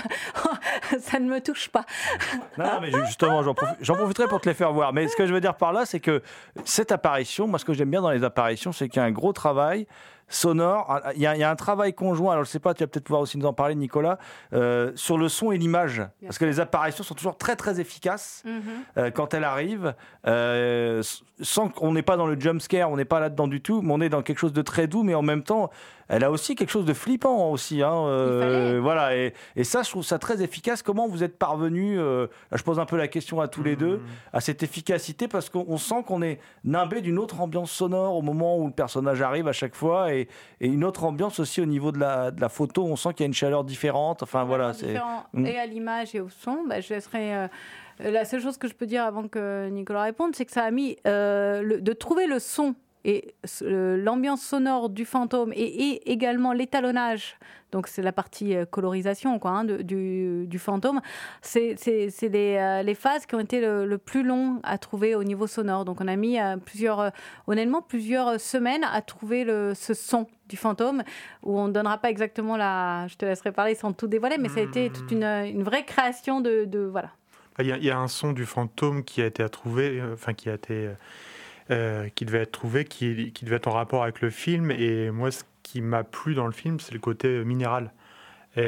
ça ne me touche pas. Non, non mais justement, j'en, profi- j'en profiterai pour te les faire voir. Mais ce que je veux dire par là, c'est que cette apparition, moi, ce que j'aime bien dans les apparitions, c'est qu'il y a un gros travail sonore. Il y, a, il y a un travail conjoint, alors je sais pas, tu vas peut-être pouvoir aussi nous en parler, Nicolas, euh, sur le son et l'image. Bien parce sûr. Que les apparitions sont toujours très très efficaces mm-hmm. euh, quand elles arrivent, euh, sans qu'on n'est pas dans le jump scare, on n'est pas là-dedans du tout, mais on est dans quelque chose de très doux, mais en même temps, elle a aussi quelque chose de flippant aussi. Hein, euh, voilà, et, et ça, je trouve ça très efficace. Comment vous êtes parvenus, euh, là, je pose un peu la question à tous les deux, à cette efficacité, parce qu'on sent qu'on est nimbé d'une autre ambiance sonore au moment où le personnage arrive à chaque fois, et, et une autre ambiance aussi au niveau de la, de la photo. On sent qu'il y a une chaleur différente. Enfin, voilà, c'est... Et à l'image et au son, bah, je laisserai... Euh... La seule chose que je peux dire avant que Nicolas réponde, c'est que ça a mis euh, le, de trouver le son et euh, l'ambiance sonore du fantôme, et, et également l'étalonnage, donc c'est la partie euh, colorisation quoi, hein, de, du, du fantôme, c'est, c'est, c'est les, euh, les phases qui ont été le, le plus long à trouver au niveau sonore. Donc on a mis euh, plusieurs, euh, honnêtement plusieurs semaines à trouver le, ce son du fantôme, où on ne donnera pas exactement la... Je te laisserai parler sans tout dévoiler, mais ça a été toute une, une vraie création de... de voilà. Il y, a, il y a un son du fantôme qui a été à trouver, euh, enfin qui a été... Euh, qui devait être trouvé, qui, qui devait être en rapport avec le film. Et moi, ce qui m'a plu dans le film, c'est le côté minéral, et,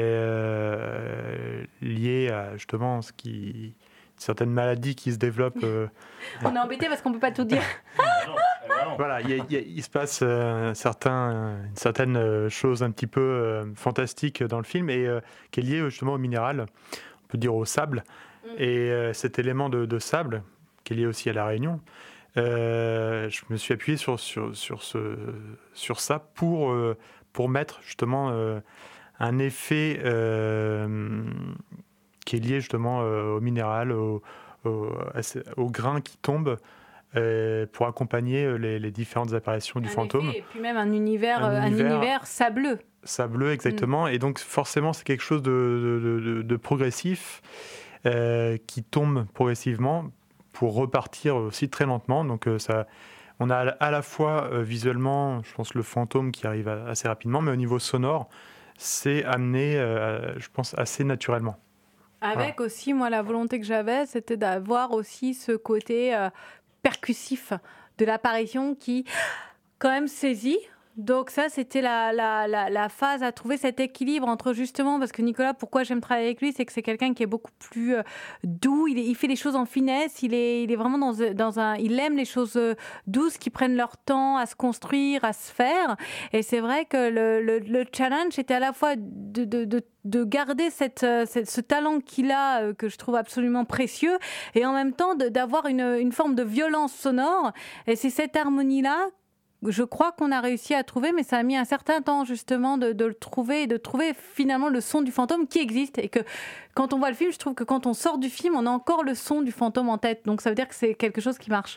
euh, lié à justement ce qui, certaines maladies qui se développent. Euh, On est embêté parce qu'on ne peut pas tout dire. Voilà, il, y a, il, y a, il se passe euh, certains, une certaine euh, chose un petit peu euh, fantastique dans le film, et euh, qui est lié justement au minéral, on peut dire au sable. Mm. Et euh, cet élément de, de sable, qui est lié aussi à La Réunion, Euh, je me suis appuyé sur, sur, sur, ce, sur ça pour, euh, pour mettre justement euh, un effet euh, qui est lié justement euh, au minéral, au, au, au grain qui tombe, euh, pour accompagner les, les différentes apparitions du un fantôme. Effet, et puis même un univers, un un univers, univers sableux. Sableux, exactement. Mm. Et donc forcément, c'est quelque chose de, de, de, de progressif, euh, qui tombe progressivement, pour repartir aussi très lentement. Donc euh, ça, on a à la fois euh, visuellement, je pense, le fantôme qui arrive assez rapidement, mais au niveau sonore, c'est amené, euh, je pense, assez naturellement. Avec voilà. Aussi, moi, la volonté que j'avais, c'était d'avoir aussi ce côté euh, percussif de l'apparition qui, quand même, saisit. Donc ça, c'était la, la, la, la phase à trouver cet équilibre entre justement, parce que Nicolas, pourquoi j'aime travailler avec lui, c'est que c'est quelqu'un qui est beaucoup plus euh, doux, il, est, il fait les choses en finesse, il est, il est vraiment dans, dans un... Il aime les choses douces qui prennent leur temps à se construire, à se faire. Et c'est vrai que le, le, le challenge était à la fois de, de, de de garder cette, cette, ce talent qu'il a, euh, que je trouve absolument précieux, et en même temps de, d'avoir une, une forme de violence sonore. Et c'est cette harmonie-là je crois qu'on a réussi à trouver, mais ça a mis un certain temps justement de, de le trouver et de trouver finalement le son du fantôme qui existe. Et que quand on voit le film, je trouve que quand on sort du film, on a encore le son du fantôme en tête. Donc ça veut dire que c'est quelque chose qui marche.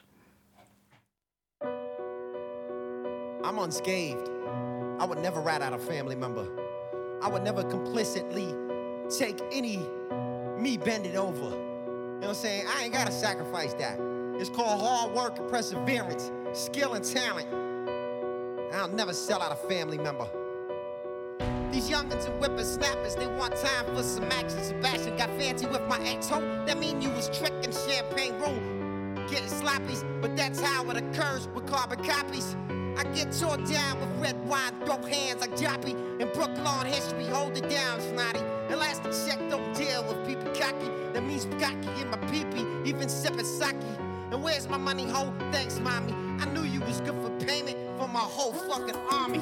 I'm unscathed. I would never rat out a family member. I would never complicitly take any me bending over. You know what I'm saying? I ain't gotta sacrifice that. It's called hard work and perseverance, skill and talent. I'll never sell out a family member. These youngins and whippersnappers, they want time for some action. Sebastian got fancy with my ex-ho. That mean you was tricking champagne room, getting sloppies. But that's how it occurs with carbon copies. I get tore down with red wine, throw hands like Joppy. In Brooklyn history, hold it down, snotty. Elastic check don't deal with people cocky. That means cocky in my pee-pee, even sipping sake. And where's my money, ho? Thanks, mommy. I knew you was good for payment for my whole fucking army.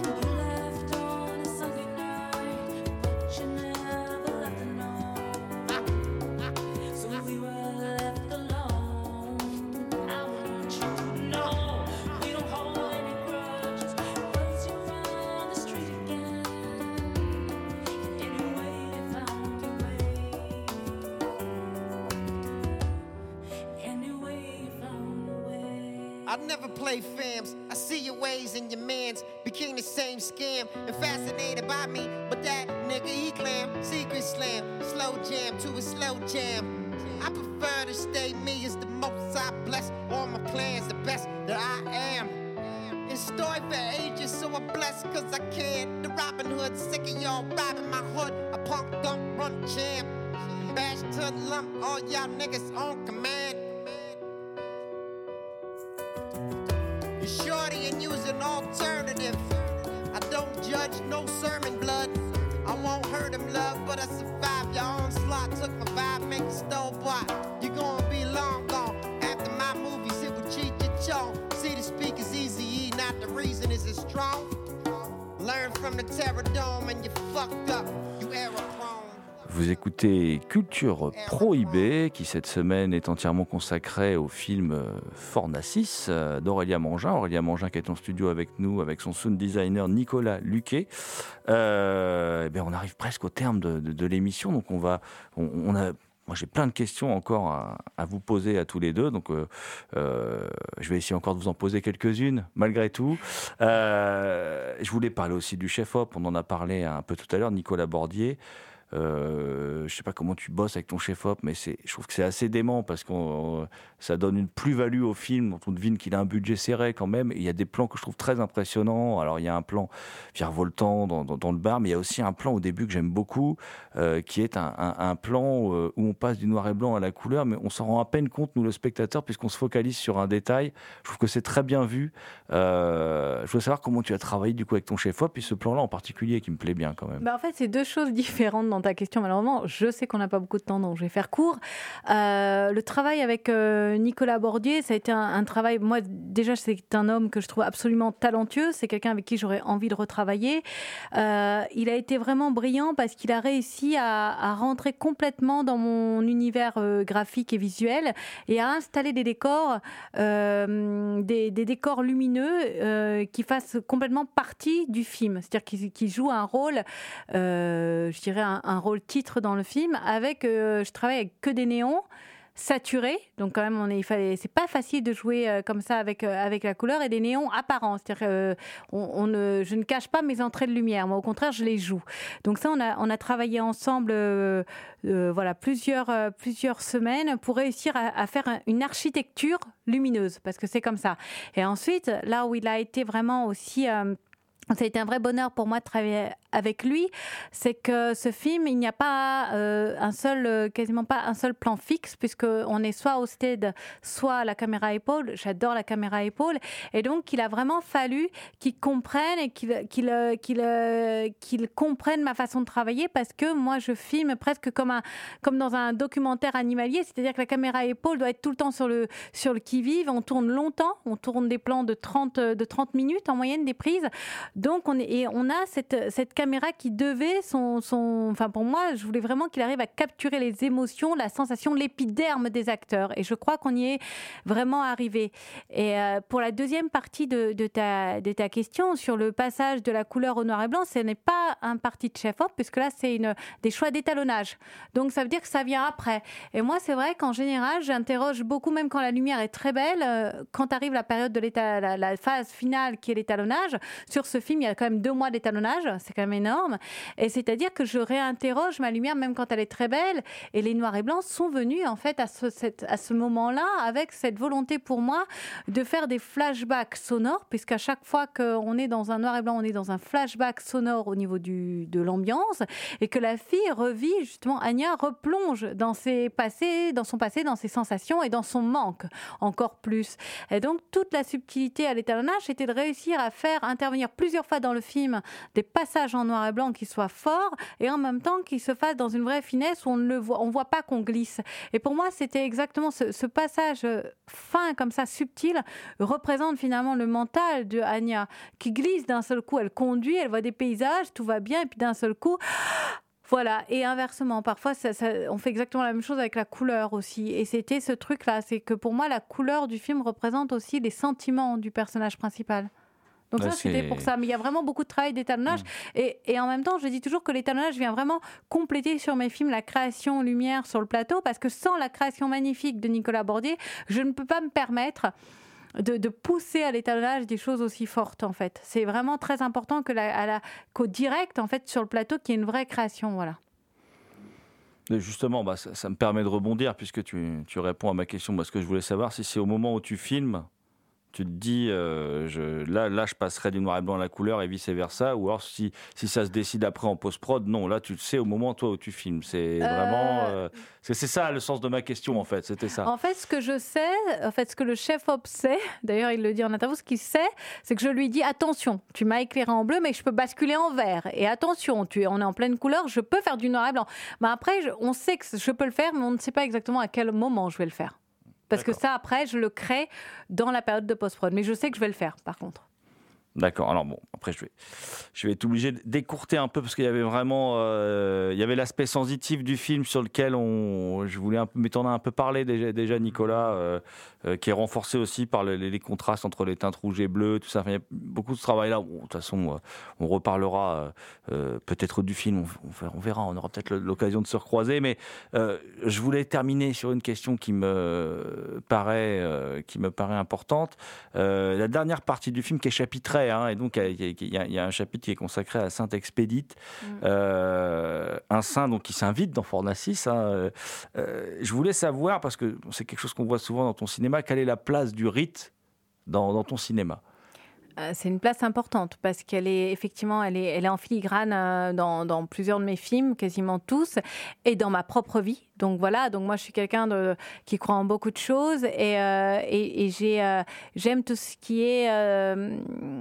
I'll never play fams. I see your ways and your mans became the same scam and fascinated by me. But that nigga, he clam, secret slam, slow jam to a slow jam. I prefer to stay me as the most I bless. All my plans, the best that I am. It's story for ages, so I'm blessed cause I can. The Robin Hood, sick of y'all robbing my hood. A punk dump, run jam. And bash to the lump, all y'all niggas on command. Shorty and use an alternative. I don't judge, no sermon blood. I won't hurt him, love, but I survived your onslaught. Took my vibe, make a stove block. You gonna be long gone. After my movies, it would cheat your jaw. See the speakers easy, not the reason is it strong. Learn from the terror dome and you fucked up. You error prone. Vous écoutez Culture Prohibée, qui cette semaine est entièrement consacrée au film Fornacis d'Aurélia Mangin. Aurélia Mangin qui est en studio avec nous, avec son sound designer Nicolas Luquet. Euh, eh bien, on arrive presque au terme de, de, de l'émission, donc on va, on, on a... Moi, j'ai plein de questions encore à, à vous poser à tous les deux, donc euh, euh, je vais essayer encore de vous en poser quelques-unes, malgré tout. Euh, je voulais parler aussi du chef-op, on en a parlé un peu tout à l'heure, Nicolas Bordier. Euh, je sais pas comment tu bosses avec ton chef-op, mais c'est, je trouve que c'est assez dément parce que ça donne une plus-value au film dont on devine qu'il a un budget serré quand même. Et il y a des plans que je trouve très impressionnants. Alors il y a un plan virevoltant dans, dans, dans le bar, mais il y a aussi un plan au début que j'aime beaucoup, euh, qui est un, un, un plan où on passe du noir et blanc à la couleur, mais on s'en rend à peine compte, nous le spectateur, puisqu'on se focalise sur un détail. Je trouve que c'est très bien vu. Euh, je veux savoir comment tu as travaillé du coup avec ton chef-op, et ce plan-là en particulier qui me plaît bien quand même. Bah en fait, c'est deux choses différentes dans ta question. Malheureusement, je sais qu'on n'a pas beaucoup de temps, donc je vais faire court. Euh, le travail avec euh, Nicolas Bordier, ça a été un, un travail... Moi, déjà, c'est un homme que je trouve absolument talentueux. C'est quelqu'un avec qui j'aurais envie de retravailler. Euh, il a été vraiment brillant parce qu'il a réussi à, à rentrer complètement dans mon univers euh, graphique et visuel et à installer des décors, euh, des, des décors lumineux euh, qui fassent complètement partie du film. C'est-à-dire qu'il, qu'il joue un rôle, euh, je dirais un, un rôle titre dans le film, avec, euh, je travaille avec que des néons saturés, donc quand même on est, il fallait, c'est pas facile de jouer euh, comme ça avec, euh, avec la couleur, et des néons apparents, c'est-à-dire euh, on, on ne, je ne cache pas mes entrées de lumière, moi au contraire je les joue. Donc ça on a, on a travaillé ensemble euh, euh, voilà, plusieurs, euh, plusieurs semaines pour réussir à, à faire une architecture lumineuse, parce que c'est comme ça. Et ensuite, là où il a été vraiment aussi... Euh, ça a été un vrai bonheur pour moi de travailler avec lui, c'est que ce film, il n'y a pas euh, un seul, euh, quasiment pas un seul plan fixe, puisqu'on est soit au stead, soit à la caméra à épaule. J'adore la caméra à épaule. Et donc, il a vraiment fallu qu'il comprenne et qu'il, qu'il, qu'il, qu'il comprenne ma façon de travailler, parce que moi, je filme presque comme, un, comme dans un documentaire animalier, c'est-à-dire que la caméra à épaule doit être tout le temps sur le, sur le qui-vive. On tourne longtemps, on tourne des plans de trente, de trente minutes en moyenne, des prises. Donc on, est, et on a cette, cette caméra qui devait, son, son, enfin pour moi, je voulais vraiment qu'il arrive à capturer les émotions, la sensation, l'épiderme des acteurs. Et je crois qu'on y est vraiment arrivé. Et euh, pour la deuxième partie de, de, ta, de ta question, sur le passage de la couleur au noir et blanc, ce n'est pas un parti de chef-op, puisque là, c'est une, des choix d'étalonnage. Donc ça veut dire que ça vient après. Et moi, c'est vrai qu'en général, j'interroge beaucoup, même quand la lumière est très belle, euh, quand arrive la période de l'état, la, la phase finale qui est l'étalonnage, sur ce film, il y a quand même deux mois d'étalonnage, c'est quand même énorme. Et c'est-à-dire que je réinterroge ma lumière, même quand elle est très belle. Et les noirs et blancs sont venus, en fait, à ce, cette, à ce moment-là, avec cette volonté pour moi de faire des flashbacks sonores, puisqu'à chaque fois qu'on est dans un noir et blanc, on est dans un flashback sonore au niveau du, de l'ambiance, et que la fille revit, justement, Anya replonge dans ses passés, dans son passé, dans ses sensations et dans son manque, encore plus. Et donc, toute la subtilité à l'étalonnage, c'était de réussir à faire intervenir plusieurs fois dans le film des passages en noir et blanc qui soient forts et en même temps qui se fassent dans une vraie finesse où on ne voit, on voit pas qu'on glisse. Et pour moi, c'était exactement ce, ce passage fin comme ça, subtil, représente finalement le mental de Anya qui glisse d'un seul coup. Elle conduit, elle voit des paysages, tout va bien et puis d'un seul coup... Voilà, et inversement, parfois ça, ça, on fait exactement la même chose avec la couleur aussi. Et c'était ce truc-là, c'est que pour moi, la couleur du film représente aussi les sentiments du personnage principal. Donc ouais, ça, c'est... c'était pour ça. Mais il y a vraiment beaucoup de travail d'étalonnage. Mmh. Et, et en même temps, je dis toujours que l'étalonnage vient vraiment compléter sur mes films la création lumière sur le plateau, parce que sans la création magnifique de Nicolas Bordier, je ne peux pas me permettre... De, de pousser à l'étalonnage des choses aussi fortes, en fait. C'est vraiment très important que la, à la, qu'au direct, en fait, sur le plateau, qu'il y ait une vraie création, voilà. Et justement, bah, ça, ça me permet de rebondir, puisque tu, tu réponds à ma question. Moi, ce que je voulais savoir, si c'est au moment où tu filmes, tu te dis, euh, je, là, là, je passerai du noir et blanc à la couleur et vice-versa, ou alors si, si ça se décide après en post-prod, non, là, tu le sais au moment, toi, où tu filmes. C'est euh... vraiment... Euh, c'est, c'est ça le sens de ma question, en fait, c'était ça. En fait, ce que je sais, en fait, ce que le chef-op sait, d'ailleurs, il le dit en interview, ce qu'il sait, c'est que je lui dis, attention, tu m'as éclairé en bleu, mais je peux basculer en vert. Et attention, tu, on est en pleine couleur, je peux faire du noir et blanc. Mais après, je, on sait que je peux le faire, mais on ne sait pas exactement à quel moment je vais le faire. Parce D'accord. que ça, après, je le crée dans la période de post-prod. Mais je sais que je vais le faire, par contre. D'accord. Alors bon, après, je vais, je vais être obligé d'écourter un peu parce qu'il y avait vraiment... Euh, il y avait l'aspect sensitif du film sur lequel on, je voulais un peu, mais t'en as un peu parlé déjà, déjà Nicolas, euh, euh, qui est renforcé aussi par les, les contrastes entre les teintes rouges et bleues, tout ça. Enfin, il y a beaucoup de ce travail-là. Bon, de toute façon, on reparlera euh, peut-être du film. On, on verra, on aura peut-être l'occasion de se recroiser. Mais euh, je voulais terminer sur une question qui me paraît, euh, qui me paraît importante. Euh, la dernière partie du film qui est chapitrée, hein, et donc il y, y, y a un chapitre qui est consacré à Sainte Expédite, mmh. euh, un saint donc qui s'invite dans Fornacis. Hein, euh, je voulais savoir, parce que c'est quelque chose qu'on voit souvent dans ton cinéma, quelle est la place du rite dans, dans ton cinéma? C'est une place importante parce qu'elle est effectivement elle est, elle est en filigrane dans, dans plusieurs de mes films, quasiment tous, et dans ma propre vie. Donc voilà, donc moi je suis quelqu'un de, qui croit en beaucoup de choses et, euh, et, et j'ai, euh, j'aime tout ce qui est euh,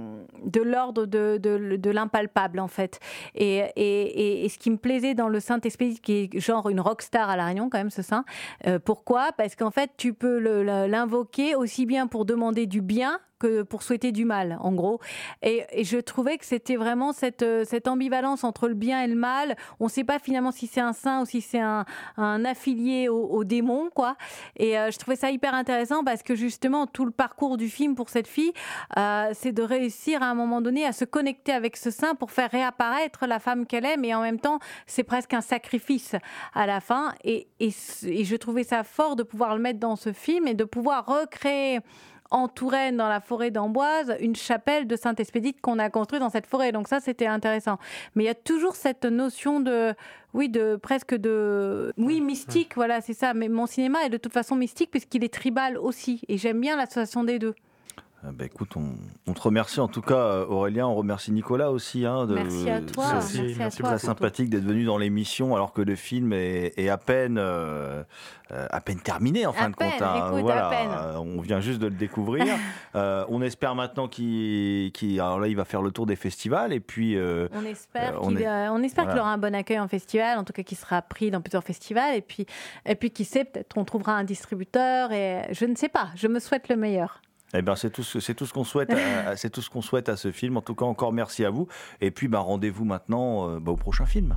de l'ordre de, de, de l'impalpable en fait. Et, et, et, et ce qui me plaisait dans le Saint Expédite, qui est genre une rockstar à La Réunion quand même ce saint, euh, pourquoi ? Parce qu'en fait tu peux le, l'invoquer aussi bien pour demander du bien que pour souhaiter du mal, en gros. Et, et je trouvais que c'était vraiment cette, cette ambivalence entre le bien et le mal. On ne sait pas finalement si c'est un saint ou si c'est un, un affilié au, au démon, quoi. Et euh, je trouvais ça hyper intéressant parce que justement, tout le parcours du film pour cette fille, euh, c'est de réussir à un moment donné à se connecter avec ce saint pour faire réapparaître la femme qu'elle aime. Et en même temps, c'est presque un sacrifice à la fin. Et, et, et je trouvais ça fort de pouvoir le mettre dans ce film et de pouvoir recréer en Touraine, dans la forêt d'Amboise, une chapelle de Sainte-Expédite qu'on a construite dans cette forêt. Donc ça, c'était intéressant. Mais il y a toujours cette notion de, oui, de presque de, oui, mystique, voilà, c'est ça. Mais mon cinéma est de toute façon mystique puisqu'il est tribal aussi. Et j'aime bien l'association des deux. Bah écoute, on, on te remercie en tout cas, Aurélien. On remercie Nicolas aussi. Hein, de, merci à toi. C'est, merci c'est à très toi, sympathique d'être venu dans l'émission alors que le film est, est à peine, euh, à peine terminé en fin à de peine, compte. Hein. Écoute, voilà, à peine. On vient juste de le découvrir. euh, on espère maintenant qu'il, qu'il, alors là, il va faire le tour des festivals et puis. Euh, on espère, euh, qu'il, on, est, euh, on espère voilà. qu'il aura un bon accueil en festival, en tout cas qu'il sera pris dans plusieurs festivals et puis, et puis qui sait, peut-être qu'on trouvera un distributeur et je ne sais pas. Je me souhaite le meilleur. Eh ben, c'est tout ce, c'est tout ce qu'on souhaite, à, c'est tout ce qu'on souhaite à ce film. En tout cas, encore merci à vous. Et puis, bah, rendez-vous maintenant euh, bah, au prochain film.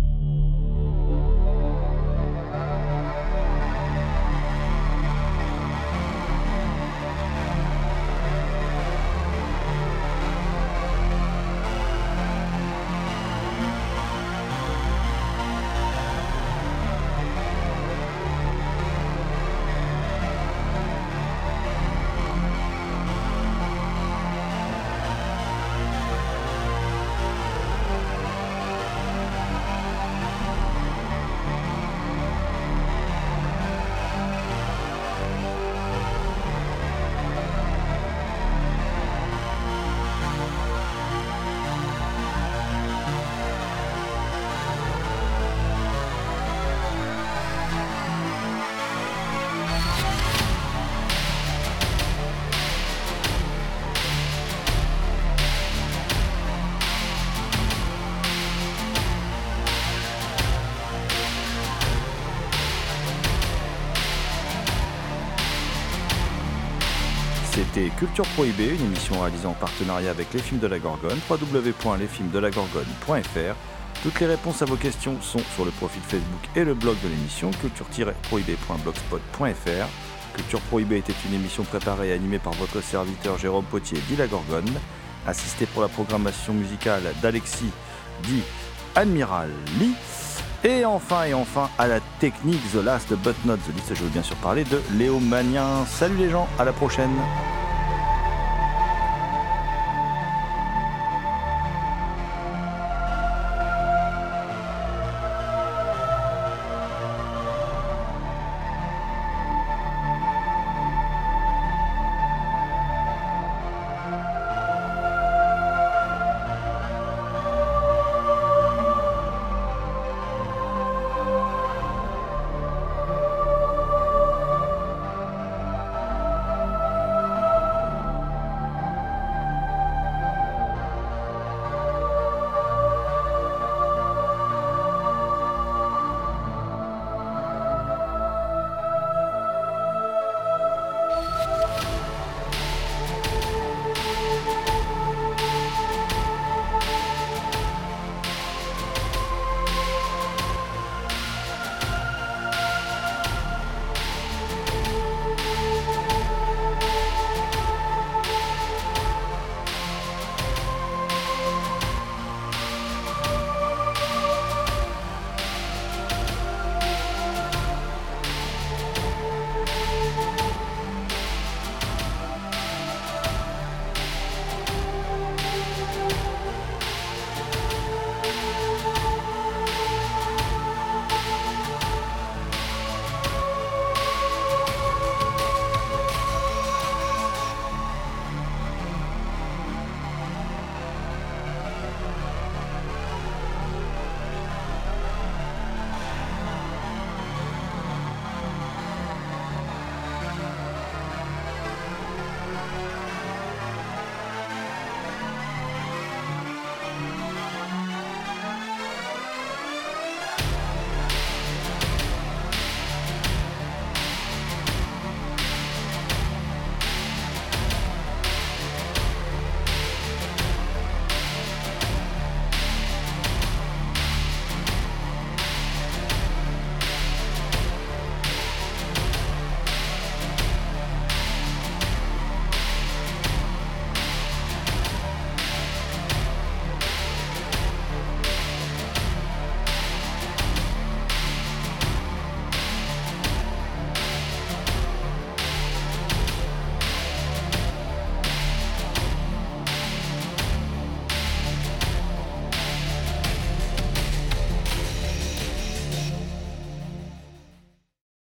C'était Culture Prohibée, une émission réalisée en partenariat avec Les Films de la Gorgone, w w w point les films de la gorgone point f r. Toutes les réponses à vos questions sont sur le profil Facebook et le blog de l'émission, culture tiret prohibée point blogspot point f r. Culture Prohibée était une émission préparée et animée par votre serviteur Jérôme Potier, dit la Gorgone, assisté pour la programmation musicale d'Alexis, dit Admiral Lee. Et enfin, et enfin, à la technique, The Last But Not The Least, je veux bien sûr parler de Léo Magnin. Salut les gens, à la prochaine.